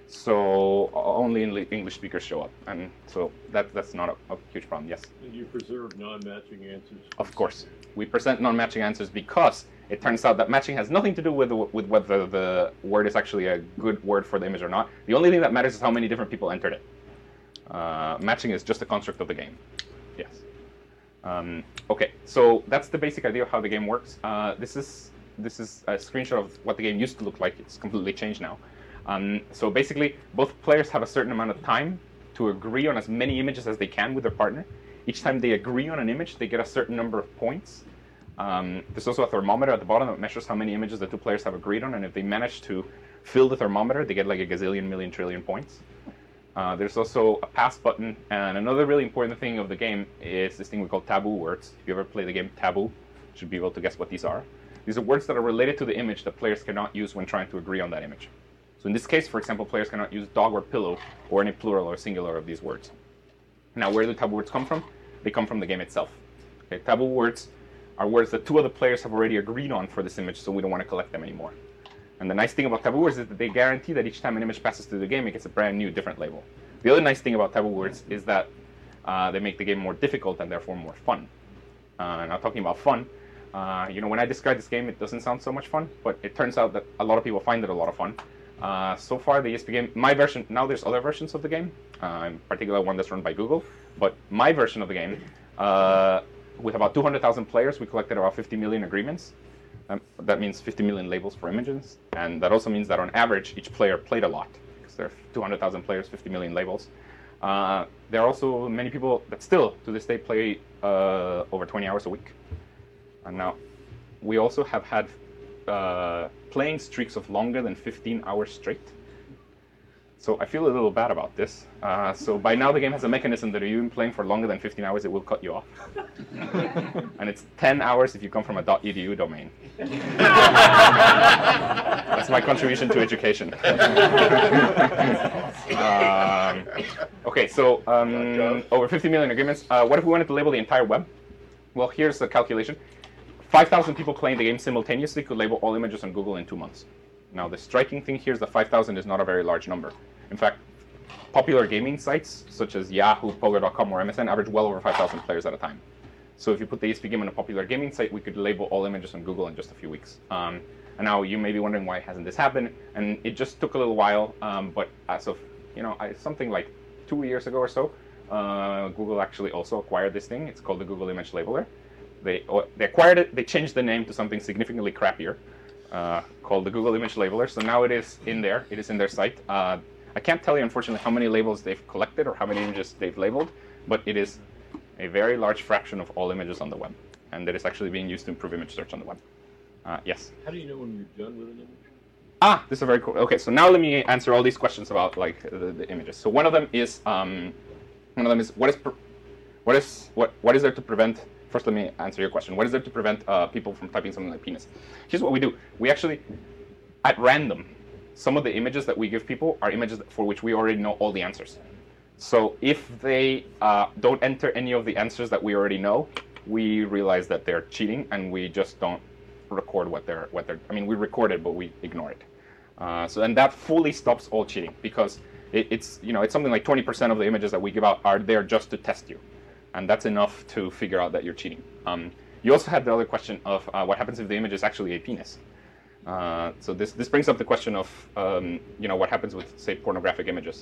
So only English speakers show up, and so that that's not a, a huge problem. Yes. And you preserve non-matching answers. Of course, we present non-matching answers because it turns out that matching has nothing to do with with whether the word is actually a good word for the image or not. The only thing that matters is how many different people entered it. Uh, matching is just a construct of the game. Yes. Um, okay, so that's the basic idea of how the game works. Uh, this is this is a screenshot of what the game used to look like. It's completely changed now. Um, so basically, both players have a certain amount of time to agree on as many images as they can with their partner. Each time they agree on an image, they get a certain number of points. Um, there's also a thermometer at the bottom that measures how many images the two players have agreed on, and if they manage to fill the thermometer, they get like a gazillion, million, trillion points. Uh, there's also a pass button, and another really important thing of the game is this thing we call taboo words. If you ever play the game Taboo, you should be able to guess what these are. These are words that are related to the image that players cannot use when trying to agree on that image. So in this case, for example, players cannot use dog or pillow or any plural or singular of these words. Now, where do taboo words come from? They come from the game itself. Okay, taboo words are words that two of the players have already agreed on for this image, so we don't want to collect them anymore. And the nice thing about taboo words is that they guarantee that each time an image passes through the game, it gets a brand new, different label. The other nice thing about taboo words is that uh, they make the game more difficult and therefore more fun. Uh, now, talking about fun, uh, you know, when I describe this game, it doesn't sound so much fun, but it turns out that a lot of people find it a lot of fun. Uh, so far, the E S P game, my version, now there's other versions of the game, uh, in particular one that's run by Google, but my version of the game, uh, with about two hundred thousand players, we collected about fifty million agreements. Um, that means fifty million labels for images, and that also means that on average, each player played a lot, because there are two hundred thousand players, fifty million labels. Uh, there are also many people that still, to this day, play uh, over twenty hours a week. And now, we also have had uh, playing streaks of longer than fifteen hours straight. So I feel a little bad about this. Uh, so by now the game has a mechanism that if you've been playing for longer than fifteen hours, it will cut you off. And it's ten hours if you come from a .edu domain. That's my contribution to education. um, okay, so um, over fifty million agreements. Uh, what if we wanted to label the entire web? Well, here's the calculation. five thousand people playing the game simultaneously could label all images on Google in two months. Now, the striking thing here is that five thousand is not a very large number. In fact, popular gaming sites, such as Yahoo, Pogo dot com, or M S N, average well over five thousand players at a time. So if you put the E S P game on a popular gaming site, we could label all images on Google in just a few weeks. Um, and now you may be wondering, why hasn't this happened? And it just took a little while, um, but as of, you know, something like two years ago or so, uh, Google actually also acquired this thing. It's called the Google Image Labeler. They, they acquired it, they changed the name to something significantly crappier, uh, called the Google Image Labeler. So now it is in there, it is in their site. Uh, I can't tell you, unfortunately, how many labels they've collected or how many images they've labeled, but it is a very large fraction of all images on the web, and that is actually being used to improve image search on the web. Uh, yes? How do you know when you're done with an image? Ah, this is a very cool. Okay, so now let me answer all these questions about like the, the images. So one of them is, um, one of them is what is, what is, what, what is there to prevent? First, let me answer your question. What is there to prevent uh, people from typing something like penis? Here's what we do. We actually, at random, some of the images that we give people are images for which we already know all the answers. So if they uh, don't enter any of the answers that we already know, we realize that they're cheating, and we just don't record what they're, what they're, I mean, we record it, but we ignore it. Uh, so, and that fully stops all cheating, because it, it's, you know, it's something like twenty percent of the images that we give out are there just to test you. And that's enough to figure out that you're cheating. Um, you also had the other question of uh, what happens if the image is actually a penis. Uh, so this this brings up the question of um, you know, what happens with, say, pornographic images.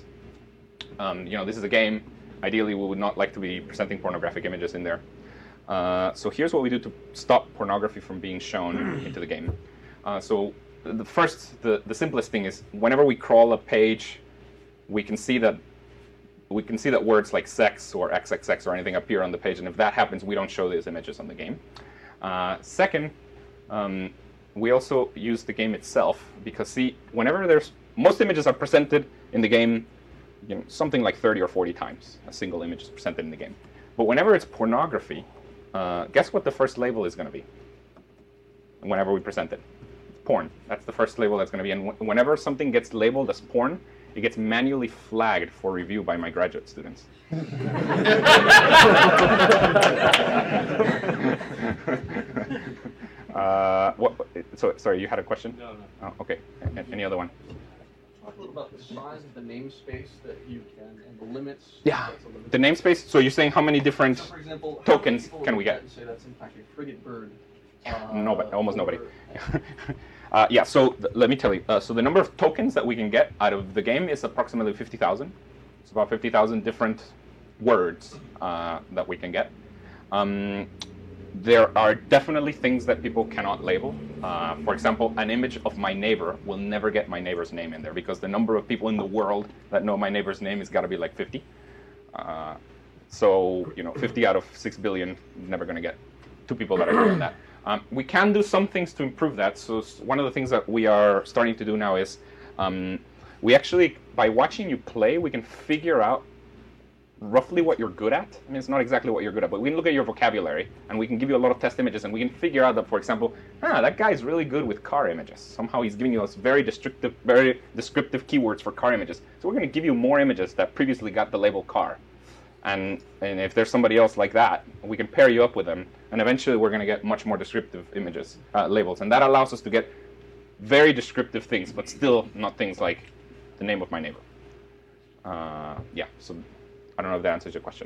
Um, you know, this is a game. Ideally, we would not like to be presenting pornographic images in there. Uh, so here's what we do to stop pornography from being shown into the game. Uh, so the first, the, the simplest thing is whenever we crawl a page, we can see that we can see that words like sex or X X X or anything appear on the page, and if that happens, we don't show these images on the game. Uh, second, um, we also use the game itself, because see, whenever there's, most images are presented in the game, you know, something like thirty or forty times a single image is presented in the game. But whenever it's pornography, uh, guess what the first label is going to be whenever we present it? It's porn. That's the first label that's going to be. And wh whenever something gets labeled as porn, it gets manually flagged for review by my graduate students. uh, what, so, sorry, you had a question? No, no. Oh, okay. A any other one? Uh, talk a little about the size of the namespace that you can and the limits? Yeah, That's a limit. the namespace. So you're saying how many different So, for example, how tokens many people can we would get? Say that's in fact a frigate bird. Nobody, uh, almost nobody. or- uh, yeah, so th- let me tell you. Uh, so the number of tokens that we can get out of the game is approximately fifty thousand. It's about fifty thousand different words uh, that we can get. Um, there are definitely things that people cannot label. Uh, for example, an image of my neighbor will never get my neighbor's name in there because the number of people in the world that know my neighbor's name has got to be like fifty. Uh, so, you know, fifty out of six billion, never going to get two people that are doing that. Um, we can do some things to improve that. So s- one of the things that we are starting to do now is um, we actually, by watching you play, we can figure out roughly what you're good at. I mean, it's not exactly what you're good at, but we can look at your vocabulary and we can give you a lot of test images and we can figure out that, for example, ah, that guy's really good with car images. Somehow he's giving us very descriptive, very descriptive keywords for car images. So we're going to give you more images that previously got the label car. And, and if there's somebody else like that, we can pair you up with them, and eventually we're going to get much more descriptive images, uh, labels. And that allows us to get very descriptive things, but still not things like the name of my neighbor. Uh, yeah, so I don't know if that answers your question.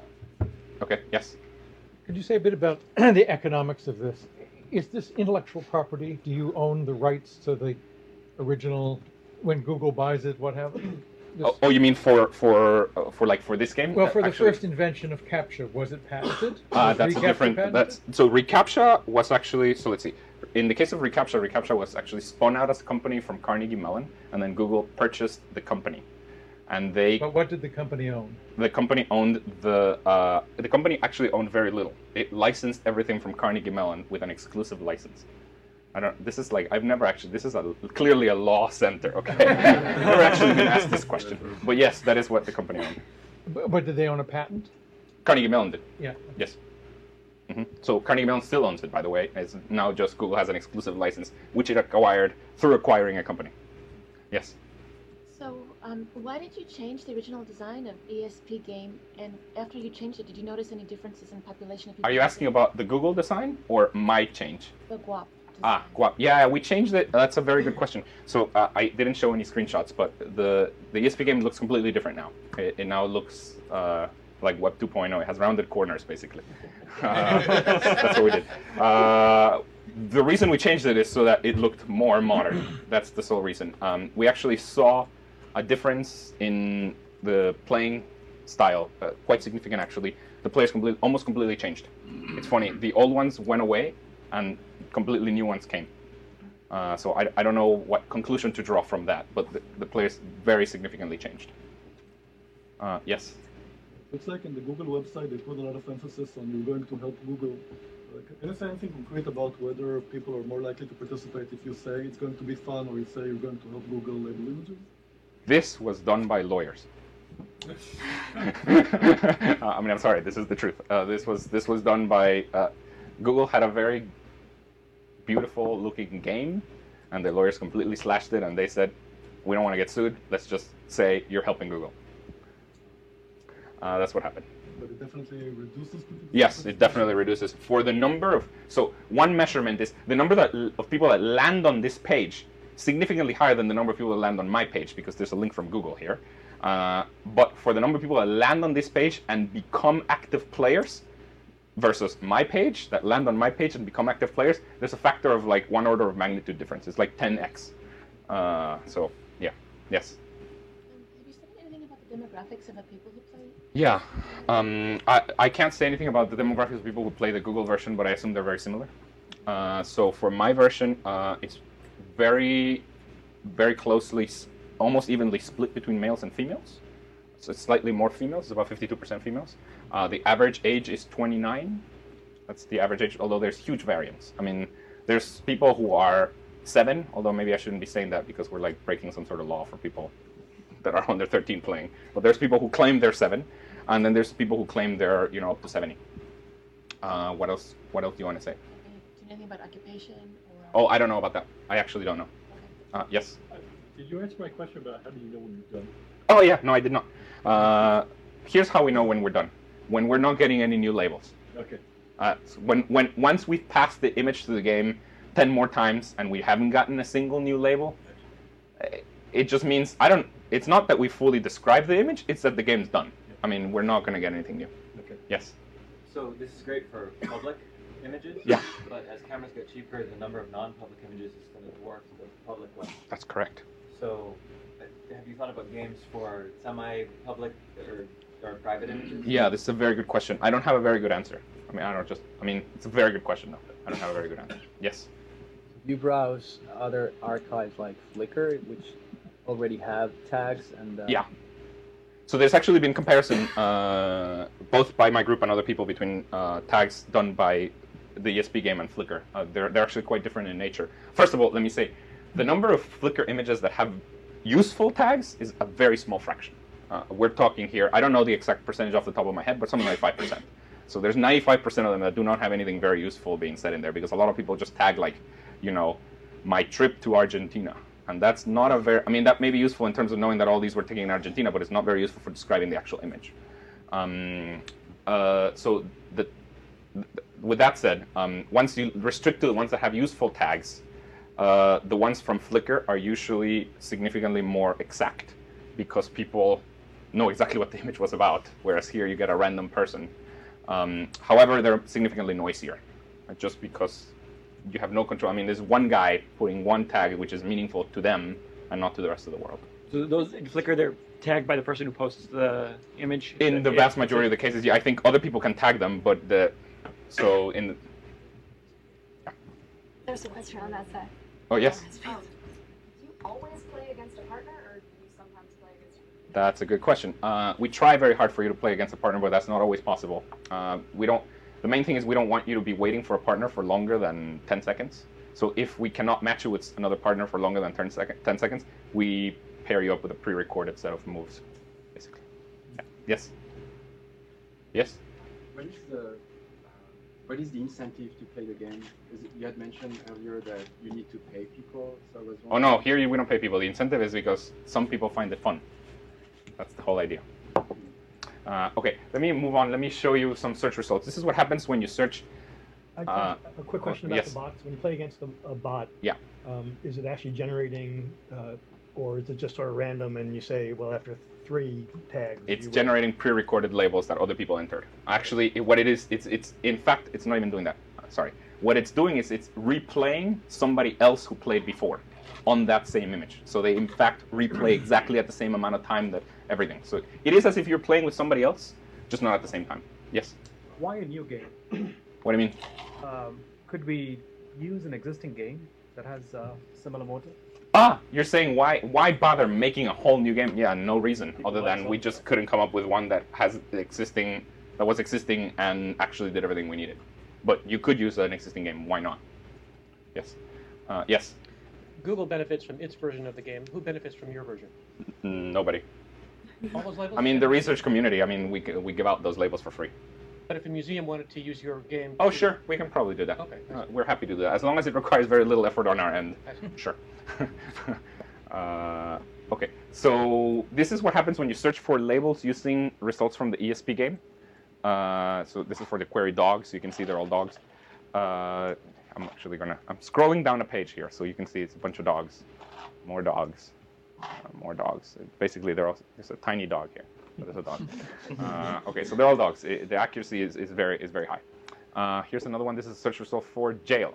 Okay, yes? Could you say a bit about the economics of this? Is this intellectual property? Do you own the rights to the original, when Google buys it, what have you? Oh, oh, you mean for for uh, for like for this game? Well, for the Actually- first invention of CAPTCHA, was it patented? Uh, Was that's a reCAPTCHA different. patented? That's so reCAPTCHA was actually. So let's see. In the case of reCAPTCHA, reCAPTCHA was actually spun out as a company from Carnegie Mellon, and then Google purchased the company, and they. But what did the company own? The company owned the. Uh, the company actually owned very little. It licensed everything from Carnegie Mellon with an exclusive license. I don't. This is like I've never actually. This is a clearly a law center. Okay, I've never actually been asked this question, but yes, that is what the company owned. But, but did they own a patent? Carnegie Mellon did. Yeah. Yes. hmm So Carnegie Mellon still owns it, by the way. It's now just Google has an exclusive license, which it acquired through acquiring a company. Yes. So, um, why did you change the original design of E S P game? And after you changed it, did you notice any differences in population of people? Are you asking about the Google design or my change? the Guap? Ah, Guap. Yeah, we changed it. That's a very good question. So uh, I didn't show any screenshots, but the the E S P game looks completely different now. It, it now looks uh, like Web two point oh. It has rounded corners, basically. Uh, that's what we did. Uh, the reason we changed it is so that it looked more modern. That's the sole reason. Um, we actually saw a difference in the playing style, uh, quite significant actually. The players completely, almost completely changed. It's funny. The old ones went away, and completely new ones came. Uh, so I, I don't know what conclusion to draw from that, but the, the players very significantly changed. Uh, yes? Looks like in the Google website they put a lot of emphasis on you're going to help Google. Uh, can you say anything concrete about whether people are more likely to participate if you say it's going to be fun or you say you're going to help Google label images? This was done by lawyers. uh, I mean, I'm sorry, this is the truth. Uh, this was this was done by, uh, Google had a very beautiful looking game, and the lawyers completely slashed it, and they said, we don't want to get sued, let's just say you're helping Google. Uh, that's what happened. But it definitely reduces people. Yes, it definitely reduces. For the number of, so one measurement is the number that of people that land on this page, significantly higher than the number of people that land on my page, because there's a link from Google here. Uh, but for the number of people that land on this page and become active players versus my page, that land on my page and become active players, there's a factor of like one order of magnitude difference. It's like ten x. Uh, so, yeah, yes. Um, have you studied anything about the demographics of the people who play? Yeah, um, I, I can't say anything about the demographics of people who play the Google version, but I assume they're very similar. Uh, so for my version, uh, it's very, very closely, s- almost evenly split between males and females. So it's slightly more females, it's about fifty-two percent females. Uh, the average age is twenty-nine. That's the average age, although there's huge variance. I mean, there's people who are seven, although maybe I shouldn't be saying that because we're like breaking some sort of law for people that are under thirteen playing. But there's people who claim they're seven, and then there's people who claim they're, you know, up to seventy. Uh, what else? What else do you want to say? Do you know anything about occupation? Or... Oh, I don't know about that. I actually don't know. Uh, yes. Did you answer my question about how do you know when you're done? Oh yeah, no, I did not. Uh, here's how we know when we're done. When we're not getting any new labels. Okay. Uh, so when when once we've passed the image to the game ten more times and we haven't gotten a single new label, uh, it just means I don't. It's not that we fully describe the image; it's that the game's done. I mean, we're not going to get anything new. Okay. Yes. So this is great for public images. Yeah. But as cameras get cheaper, the number of non-public images is going to dwarf the public ones. That's correct. So, uh, have you thought about games for semi-public or, or private images? Yeah, this is a very good question. I don't have a very good answer. I mean, I don't just. I mean, it's a very good question though. I don't have a very good answer. Yes. You browse other archives like Flickr, which already have tags and. Uh, Yeah. So there's actually been comparison, uh, both by my group and other people, between uh, tags done by the E S P game and Flickr. Uh, they're they're actually quite different in nature. First of all, let me say, the number of Flickr images that have useful tags is a very small fraction. Uh, we're talking here. I don't know the exact percentage off the top of my head, but something like five percent. So there's ninety-five percent of them that do not have anything very useful being said in there, because a lot of people just tag like, you know, my trip to Argentina. And that's not a very, I mean, that may be useful in terms of knowing that all these were taken in Argentina, but it's not very useful for describing the actual image. Um, uh, so the, the, with that said, um, once you restrict to the ones that have useful tags, uh, the ones from Flickr are usually significantly more exact, because people know exactly what the image was about, whereas here you get a random person. Um, however, they're significantly noisier, just because you have no control. I mean, there's one guy putting one tag which is meaningful to them and not to the rest of the world. So those in Flickr, they're tagged by the person who posts the image? In the vast majority of the cases, yeah. I think other people can tag them, but the so in the, yeah. There's a question on that side. Oh, yes? Um, do you always play against a partner, or do you sometimes play against? That's a good question. Uh, we try very hard for you to play against a partner, but that's not always possible. Uh, we don't. The main thing is we don't want you to be waiting for a partner for longer than ten seconds. So if we cannot match you with another partner for longer than ten, second, ten seconds, we pair you up with a pre-recorded set of moves, basically. Yeah. Yes? Yes? What is the uh, what is the incentive to play the game? Is it, you had mentioned earlier that you need to pay people. So I was Oh no, here we don't pay people. The incentive is because some people find it fun. That's the whole idea. Uh, okay, let me move on. Let me show you some search results. This is what happens when you search. I- Uh, a quick question about yes. the bots. When you play against a, a bot, Yeah. um, is it actually generating, uh, or is it just sort of random and you say, well, after three tags? It's you will- generating pre-recorded labels that other people entered. Actually, it, what it is, it's it's in fact, it's not even doing that. Uh, sorry. What it's doing is it's replaying somebody else who played before on that same image. So they in fact replay exactly at the same amount of time that everything. So it is as if you're playing with somebody else, just not at the same time. Yes. Why a new game? What do you mean? Um, could we use an existing game that has uh, similar motive? Ah, you're saying why why bother making a whole new game? Yeah, no reason other than we just couldn't come up with one that has existing that was existing and actually did everything we needed. But you could use an existing game. Why not? Yes. Uh, yes. Google benefits from its version of the game. Who benefits from your version? N- Nobody. All those labels? I mean, the research community. I mean, we we give out those labels for free. But if a museum wanted to use your game... Oh, sure. We can probably do that. Okay. Uh, we're happy to do that. As long as it requires very little effort on our end. Sure. uh, okay. So this is what happens when you search for labels using results from the E S P game. Uh, so this is for the query dogs. You can see they're all dogs. Uh, I'm actually going to... I'm scrolling down a page here, so you can see it's a bunch of dogs. More dogs. Uh, more dogs. Basically, they're all, there's a tiny dog here. But there's a dog. Uh, okay, so they're all dogs. It, the accuracy is, is very is very high. Uh, here's another one. This is a search result for jail.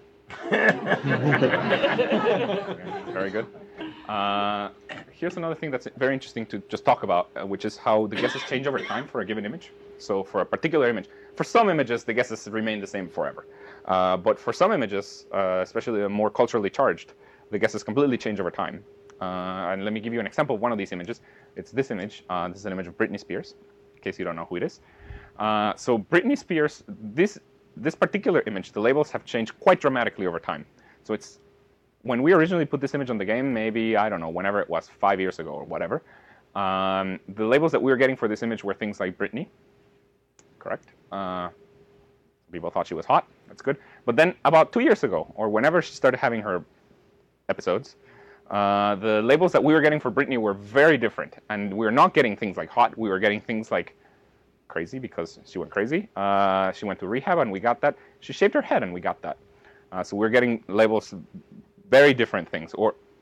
Very good. Uh, here's another thing that's very interesting to just talk about, uh, which is how the guesses change over time for a given image. So for a particular image, for some images, the guesses remain the same forever. Uh, but for some images, uh, especially the more culturally charged, the guesses completely change over time. Uh, and let me give you an example of one of these images. It's this image. Uh, this is an image of Britney Spears, in case you don't know who it is. Uh, so Britney Spears, this this particular image, the labels have changed quite dramatically over time. So it's when we originally put this image on the game, maybe, I don't know, whenever it was, five years ago or whatever, um, the labels that we were getting for this image were things like Britney, correct? Uh, people thought she was hot. That's good. But then about two years ago, or whenever she started having her episodes, Uh, the labels that we were getting for Britney were very different, and we were not getting things like hot. We were getting things like crazy, because she went crazy. Uh, she went to rehab, and we got that. She shaved her head, and we got that. Uh, so we we're getting labels, very different things. Or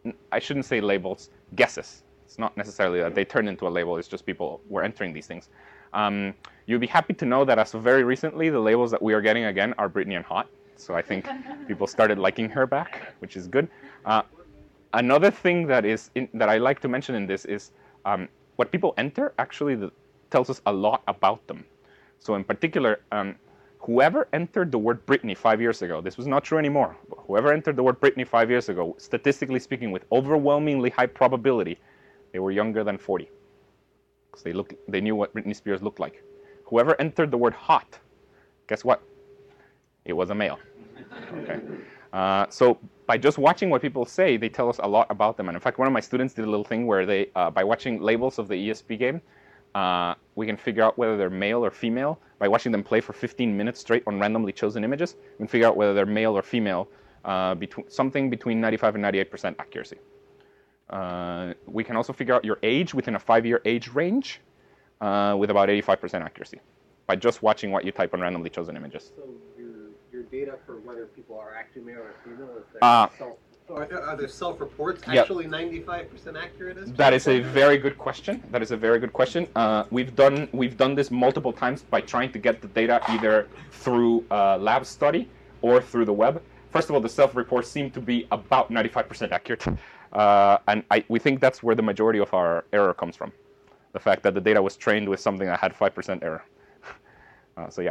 I shouldn't say labels, guesses. It's not necessarily that they turn into a label, it's just people were entering these things. Um, you'd be happy to know that as of very recently, the labels that we are getting again are Britney and hot. So I think people started liking her back, which is good. Uh, another thing that is in, that I like to mention in this is um, what people enter actually the, tells us a lot about them. So in particular, um, whoever entered the word Britney five years ago, this was not true anymore, but whoever entered the word Britney five years ago, statistically speaking, with overwhelmingly high probability, they were younger than forty. Because they, look, they knew what Britney Spears looked like. Whoever entered the word hot, guess what? It was a male. Okay. Uh, so by just watching what people say, they tell us a lot about them. And in fact, one of my students did a little thing where they, uh, by watching labels of the E S P game, uh, we can figure out whether they're male or female. By watching them play for fifteen minutes straight on randomly chosen images, we can figure out whether they're male or female, uh, between, something between ninety-five and ninety-eight percent accuracy. Uh, we can also figure out your age within a five-year age range uh, with about eighty-five percent accuracy by just watching what you type on randomly chosen images. So your, your data for whether people are actually male or female, is that Uh, self? So are, are there self-reports Yep. actually ninety-five percent accurate? As That is a people? very good question. That is a very good question. Uh, we've done we've done this multiple times by trying to get the data either through uh, lab study or through the web. First of all, the self-reports seem to be about ninety-five percent accurate, uh, and I, we think that's where the majority of our error comes from. The fact that the data was trained with something that had five percent error. Uh, so yeah.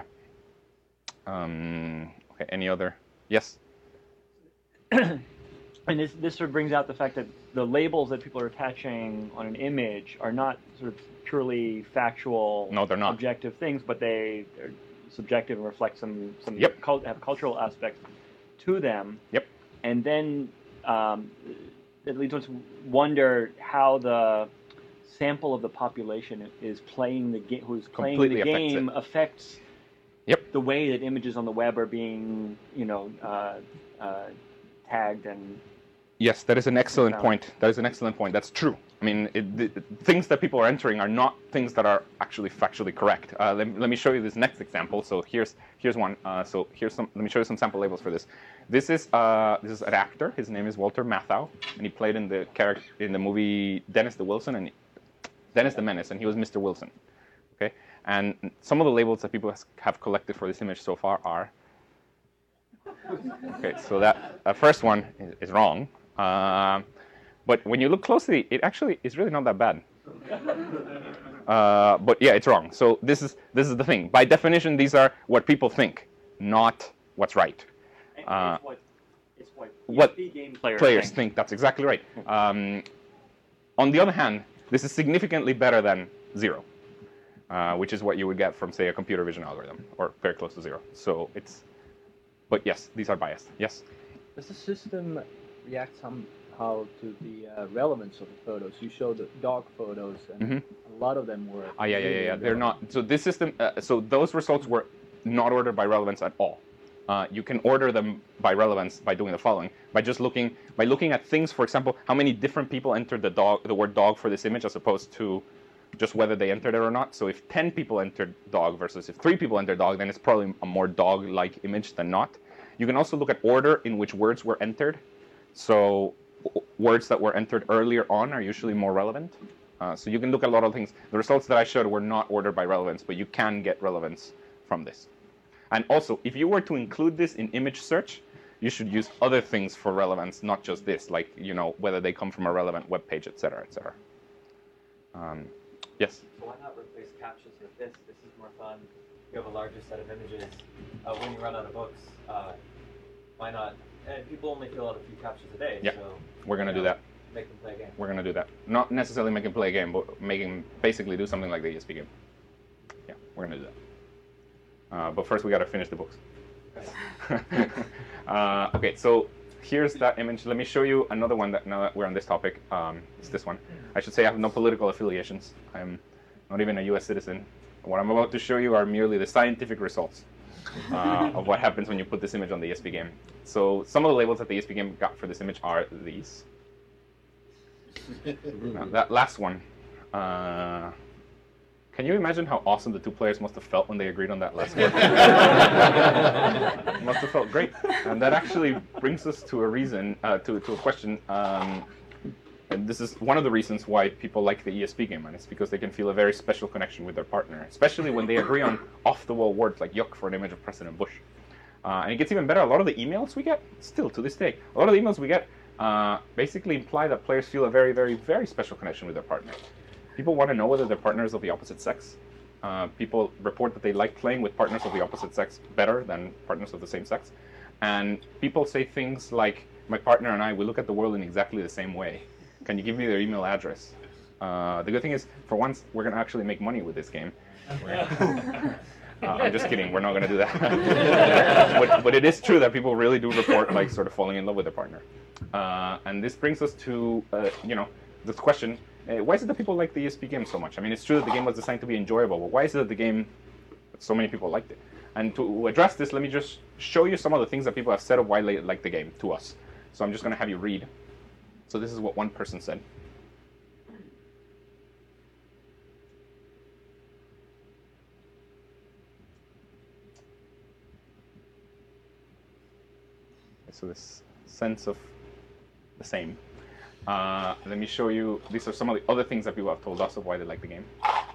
Um, okay. Any other? Yes. And this, this sort of brings out the fact that the labels that people are attaching on an image are not sort of purely factual, No, they're not. objective things, but they are subjective and reflect some, some Yep. cult, have cultural aspects to them. Yep. And then um, it leads us to wonder how the sample of the population is playing the game, who's playing Completely the affects game it. affects Yep. the way that images on the web are being, you know, uh, uh, tagged and. Yes, that is an excellent Found. point. That is an excellent point. That's true. I mean, it, the, the things that people are entering are not things that are actually factually correct. Uh, let, let me show you this next example. So here's here's one. Uh, so here's some. Let me show you some sample labels for this. This is uh, this is an actor. His name is Walter Matthau, and he played in the character in the movie Dennis the Wilson and Dennis the Menace, and he was Mister Wilson. Okay, and some of the labels that people has, have collected for this image so far are. Okay, so that, that first one is, is wrong. Uh, but when you look closely, it actually is really not that bad. Uh, but yeah, it's wrong. So this is this is the thing. By definition, these are what people think, not what's right. Uh, it's what, it's what, what E S P game players, players think. think. That's exactly right. Um, on the other hand, this is significantly better than zero, uh, which is what you would get from, say, a computer vision algorithm, or very close to zero. So it's, but yes, these are biased. Yes. Does the system react somehow to the uh, relevance of the photos? You showed the dog photos, and Mhm. a lot of them were. Ah, yeah, yeah, yeah, yeah. They're irrelevant. not. So this system. Uh, so those results were not ordered by relevance at all. Uh, you can order them by relevance by doing the following: by just looking, by looking at things. For example, how many different people entered the dog, the word dog for this image, as opposed to just whether they entered it or not. So if ten people entered dog versus if three people entered dog, then it's probably a more dog-like image than not. You can also look at order in which words were entered. So w- words that were entered earlier on are usually more relevant. Uh, so you can look at a lot of things. The results that I showed were not ordered by relevance, but you can get relevance from this. And also, if you were to include this in image search, you should use other things for relevance, not just this, like, you know, whether they come from a relevant web page, et cetera, et cetera. Um, yes? So why not replace captions with this? This is more fun. You have a larger set of images. Uh, when you run out of books, uh, why not? And people only fill out a few captions a day. Yeah, so, we're going to you do know, that. Make them play a game. We're going to do that. Not necessarily make him play a game, but make him basically do something like the E S P game. Yeah, we're going to do that. Uh, but first, we got to finish the books. uh, okay, so here's that image. Let me show you another one that now that we're on this topic. Um, it's this one. I should say I have no political affiliations. I'm not even a U S citizen. What I'm about to show you are merely the scientific results uh, of what happens when you put this image on the E S P game. So some of the labels that the E S P game got for this image are these. Now, that last one. Uh, can you imagine how awesome the two players must have felt when they agreed on that last one? Must have felt great. And that actually brings us to a reason, uh, to, to a question. Um, and this is one of the reasons why people like the E S P game, and it's because they can feel a very special connection with their partner, especially when they agree on off-the-wall words like yuck for an image of President Bush. Uh, and it gets even better. A lot of the emails we get, still to this day, a lot of the emails we get uh, basically imply that players feel a very, very, very special connection with their partner. People want to know whether their partner is of the opposite sex. Uh, people report that they like playing with partners of the opposite sex better than partners of the same sex. And people say things like, my partner and I, we look at the world in exactly the same way. Can you give me their email address? Uh, the good thing is, for once, we're going to actually make money with this game. Uh, I'm just kidding. We're not going to do that. but, but it is true that people really do report like sort of falling in love with their partner. Uh, and this brings us to uh, you know this question: uh, why is it that people like the E S P game so much? I mean, it's true that the game was designed to be enjoyable, but why is it that the game so many people liked it? And to address this, let me just show you some of the things that people have said of why they like the game to us. So I'm just going to have you read. So this is what one person said. So this sense of the same. Uh, let me show you, these are some of the other things that people have told us of why they like the game.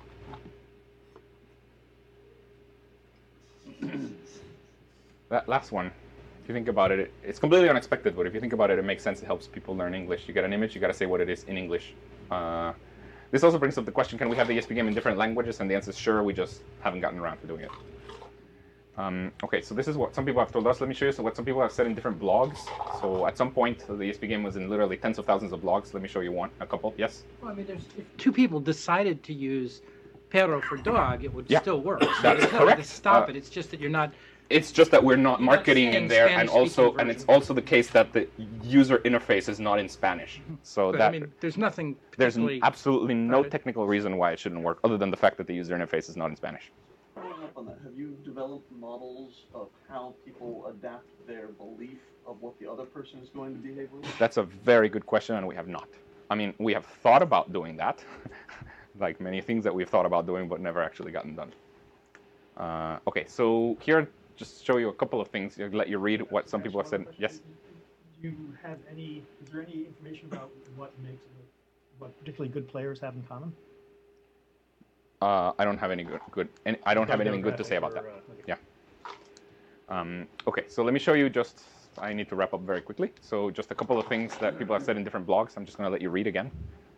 That last one, if you think about it, it's completely unexpected, but if you think about it, it makes sense. It helps people learn English. You get an image, you got to say what it is in English. Uh, this also brings up the question, can we have the E S P game in different languages? And the answer is sure, we just haven't gotten around to doing it. Um, okay, so this is what some people have told us. Let me show you so what some people have said in different blogs. So at some point, the E S P game was in literally tens of thousands of blogs. Let me show you one, a couple. Yes? Well, I mean, there's, if two people decided to use perro for dog, it would Yeah, still work. So that's there's no way correct. to stop Uh, it. It's just that you're not. It's just that we're not You're not marketing in saying there, and Spanish-speaking also, and it's version. also the case that the user interface is not in Spanish. So But, that I mean, there's nothing there's n- particularly. absolutely no Okay. technical reason why it shouldn't work, other than the fact that the user interface is not in Spanish. Following up on that, have you developed models of how people adapt their belief of what the other person is going to behave with? That's a very good question, and we have not. I mean, we have thought about doing that, like many things that we've thought about doing, but never actually gotten done. Uh, okay, so here, just show you a couple of things. I'll let you read what some people have said. Yes? Do you have any, is there any information about what makes, what particularly good players have in common? Uh, I don't have any good, good any, I don't You have don't anything good to have say it about or, that. uh, okay. Yeah. Um, okay, so let me show you just, I need to wrap up very quickly. So just a couple of things that people have said in different blogs. I'm just going to let you read again.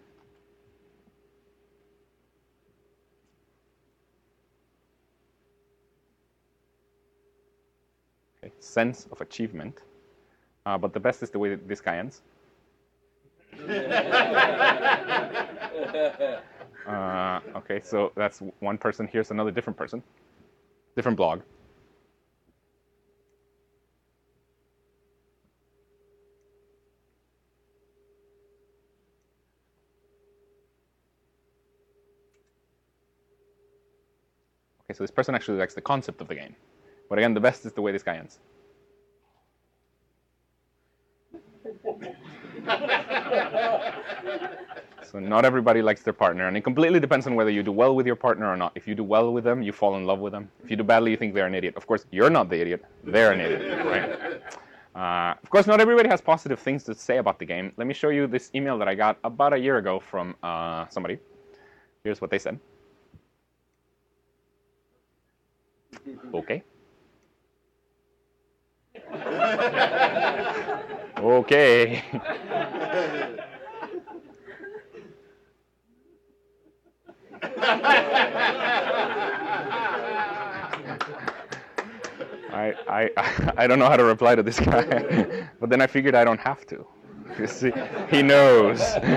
Okay, sense of achievement. Uh, but the best is the way that this guy ends. Uh, okay, so that's one person. Here's another different person. Different blog. Okay, so this person actually likes the concept of the game. But again, the best is the way this guy ends. So not everybody likes their partner, and it completely depends on whether you do well with your partner or not. If you do well with them, you fall in love with them. If you do badly, you think they're an idiot. Of course, you're not the idiot. They're an idiot, right? Uh, of course, not everybody has positive things to say about the game. Let me show you this email that I got about a year ago from uh, somebody. Here's what they said. Okay. Okay. I, I, I don't know how to reply to this guy, but then I figured I don't have to. You see, he knows.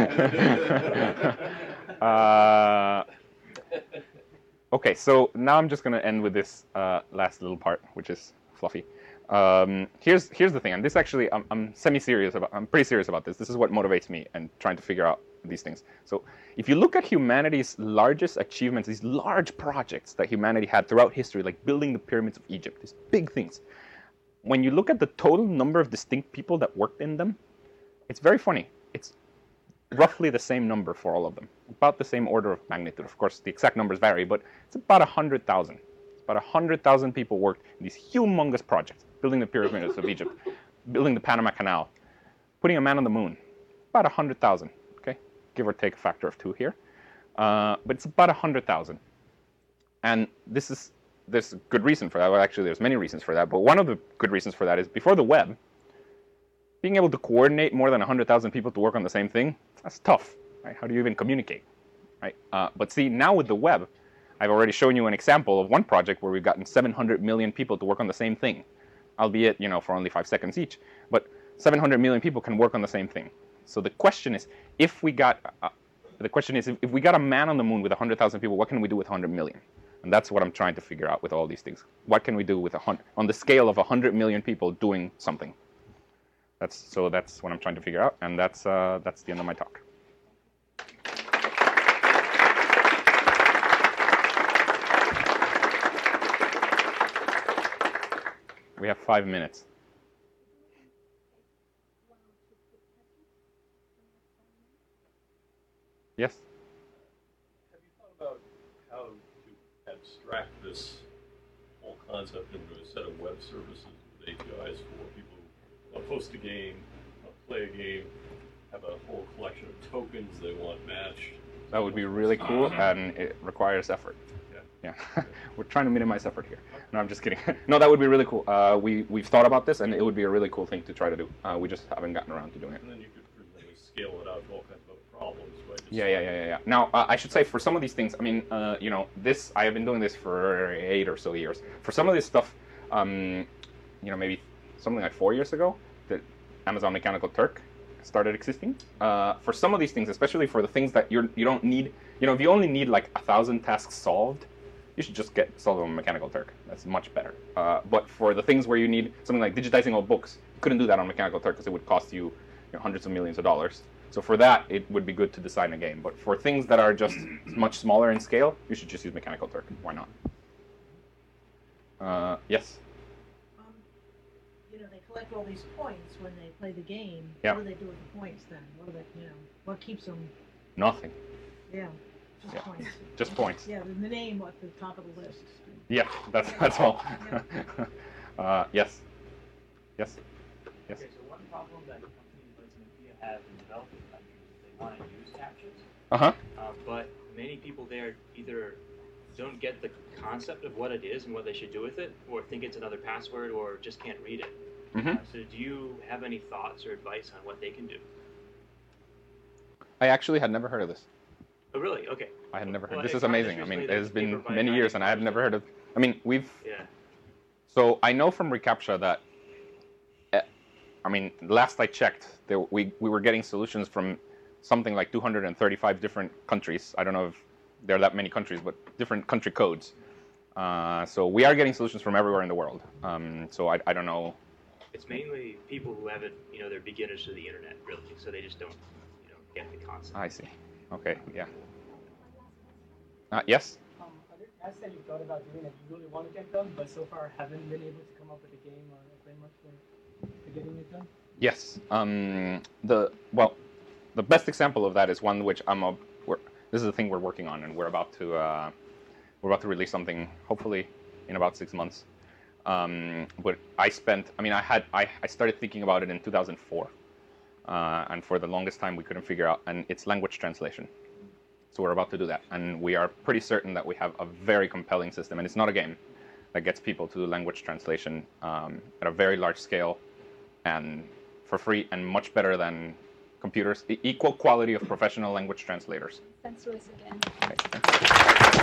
uh, okay, so now I'm just going to end with this uh, last little part, which is fluffy. Um, here's here's the thing, and this actually I'm, I'm semi-serious about. I'm pretty serious about this. This is what motivates me and trying to figure out these things. So if you look at humanity's largest achievements, these large projects that humanity had throughout history, like building the pyramids of Egypt, these big things, when you look at the total number of distinct people that worked in them, it's very funny. It's roughly the same number for all of them, about the same order of magnitude. Of course, the exact numbers vary, but it's about one hundred thousand. About one hundred thousand people worked in these humongous projects, building the pyramids of Egypt, building the Panama Canal, putting a man on the moon. About one hundred thousand, okay? give or take a factor of two here. Uh, but it's about one hundred thousand. And this is, there's a good reason for that. Well, actually, there's many reasons for that. But one of the good reasons for that is before the web, being able to coordinate more than one hundred thousand people to work on the same thing, that's tough. Right? How do you even communicate? Right? Uh, but see, now with the web, I've already shown you an example of one project where we've gotten seven hundred million people to work on the same thing, albeit, you know, for only five seconds each. But seven hundred million people can work on the same thing. So the question is, if we got, uh, the question is, if, if we got a man on the moon with one hundred thousand people, what can we do with one hundred million? And that's what I'm trying to figure out with all these things. What can we do with a hundred, on the scale of one hundred million people doing something? That's, so that's what I'm trying to figure out, and that's, uh, that's the end of my talk. We have five minutes. Yes? Have you thought about how to abstract this whole concept into a set of web services with A P Is for people who want to post a game, want to play a game, have a whole collection of tokens they want matched? That would be really cool, and it requires effort. Yeah, we're trying to minimize effort here. No, I'm just kidding. No, that would be really cool. Uh, we, we've thought about this, and it would be a really cool thing to try to do. Uh, we just haven't gotten around to doing it. And then you could presumably scale it out to all kinds of other problems. By just Yeah, yeah, yeah, yeah, yeah. Now, uh, I should say, for some of these things, I mean, uh, you know, this, I have been doing this for eight or so years. For some of this stuff, um, you know, maybe something like four years ago, that Amazon Mechanical Turk started existing. Uh, for some of these things, especially for the things that you're, you don't need, you know, if you only need like a thousand tasks solved, you should just get solve on Mechanical Turk. That's much better. Uh, but for the things where you need something like digitizing all books, you couldn't do that on Mechanical Turk because it would cost you, you know, hundreds of millions of dollars. So for that, it would be good to design a game. But for things that are just much smaller in scale, you should just use Mechanical Turk. Why not? Uh, yes? Um, you know, they collect all these points when they play the game. Yeah. What do they do with the points then? What do they, you know, what keeps them? Nothing. Yeah, just Yeah. points. Just points. Yeah, the name at the top of the list. Yeah, that's that's all. uh, yes. Yes. Yes. Okay, so one problem that companies like Nokia have in developing countries is they want to use captchas. Uh-huh. Uh, but many people there either don't get the concept of what it is and what they should do with it, or think it's another password, or just can't read it. Mm-hmm. Uh, so do you have any thoughts or advice on what they can do? I actually had never heard of this. Oh, really? Okay. I had never heard. Well, This I is found this amazing. I mean, recently, it has there's a been paper by many Heidi years, and I have never heard of. I mean, we've. Yeah. So I know from reCAPTCHA that. Uh, I mean, last I checked, there, we we were getting solutions from something like two hundred thirty-five different countries. I don't know if there are that many countries, but different country codes. Uh, so we are getting solutions from everywhere in the world. Um, so I I don't know. It's mainly people who haven't, you know, they're beginners to the internet, really, so they just don't, you know, get the concept. I see. Okay. Yeah. Uh, yes. Um, are there tasks that you've thought about doing that you really want to get done, but so far haven't been able to come up with a game or a framework for, for getting it done? Yes. Um, the well, the best example of that is one which I'm a. We're, this is a thing we're working on, and we're about to uh, we're about to release something hopefully in about six months. Um, but I spent. I mean, I had. I, I started thinking about it in two thousand four, uh, and for the longest time we couldn't figure out. And it's language translation. So we're about to do that, and we are pretty certain that we have a very compelling system, and it's not a game, that gets people to do language translation um, at a very large scale, and for free, and much better than computers, e- equal quality of professional language translators. Thanks, Lewis, again. Okay.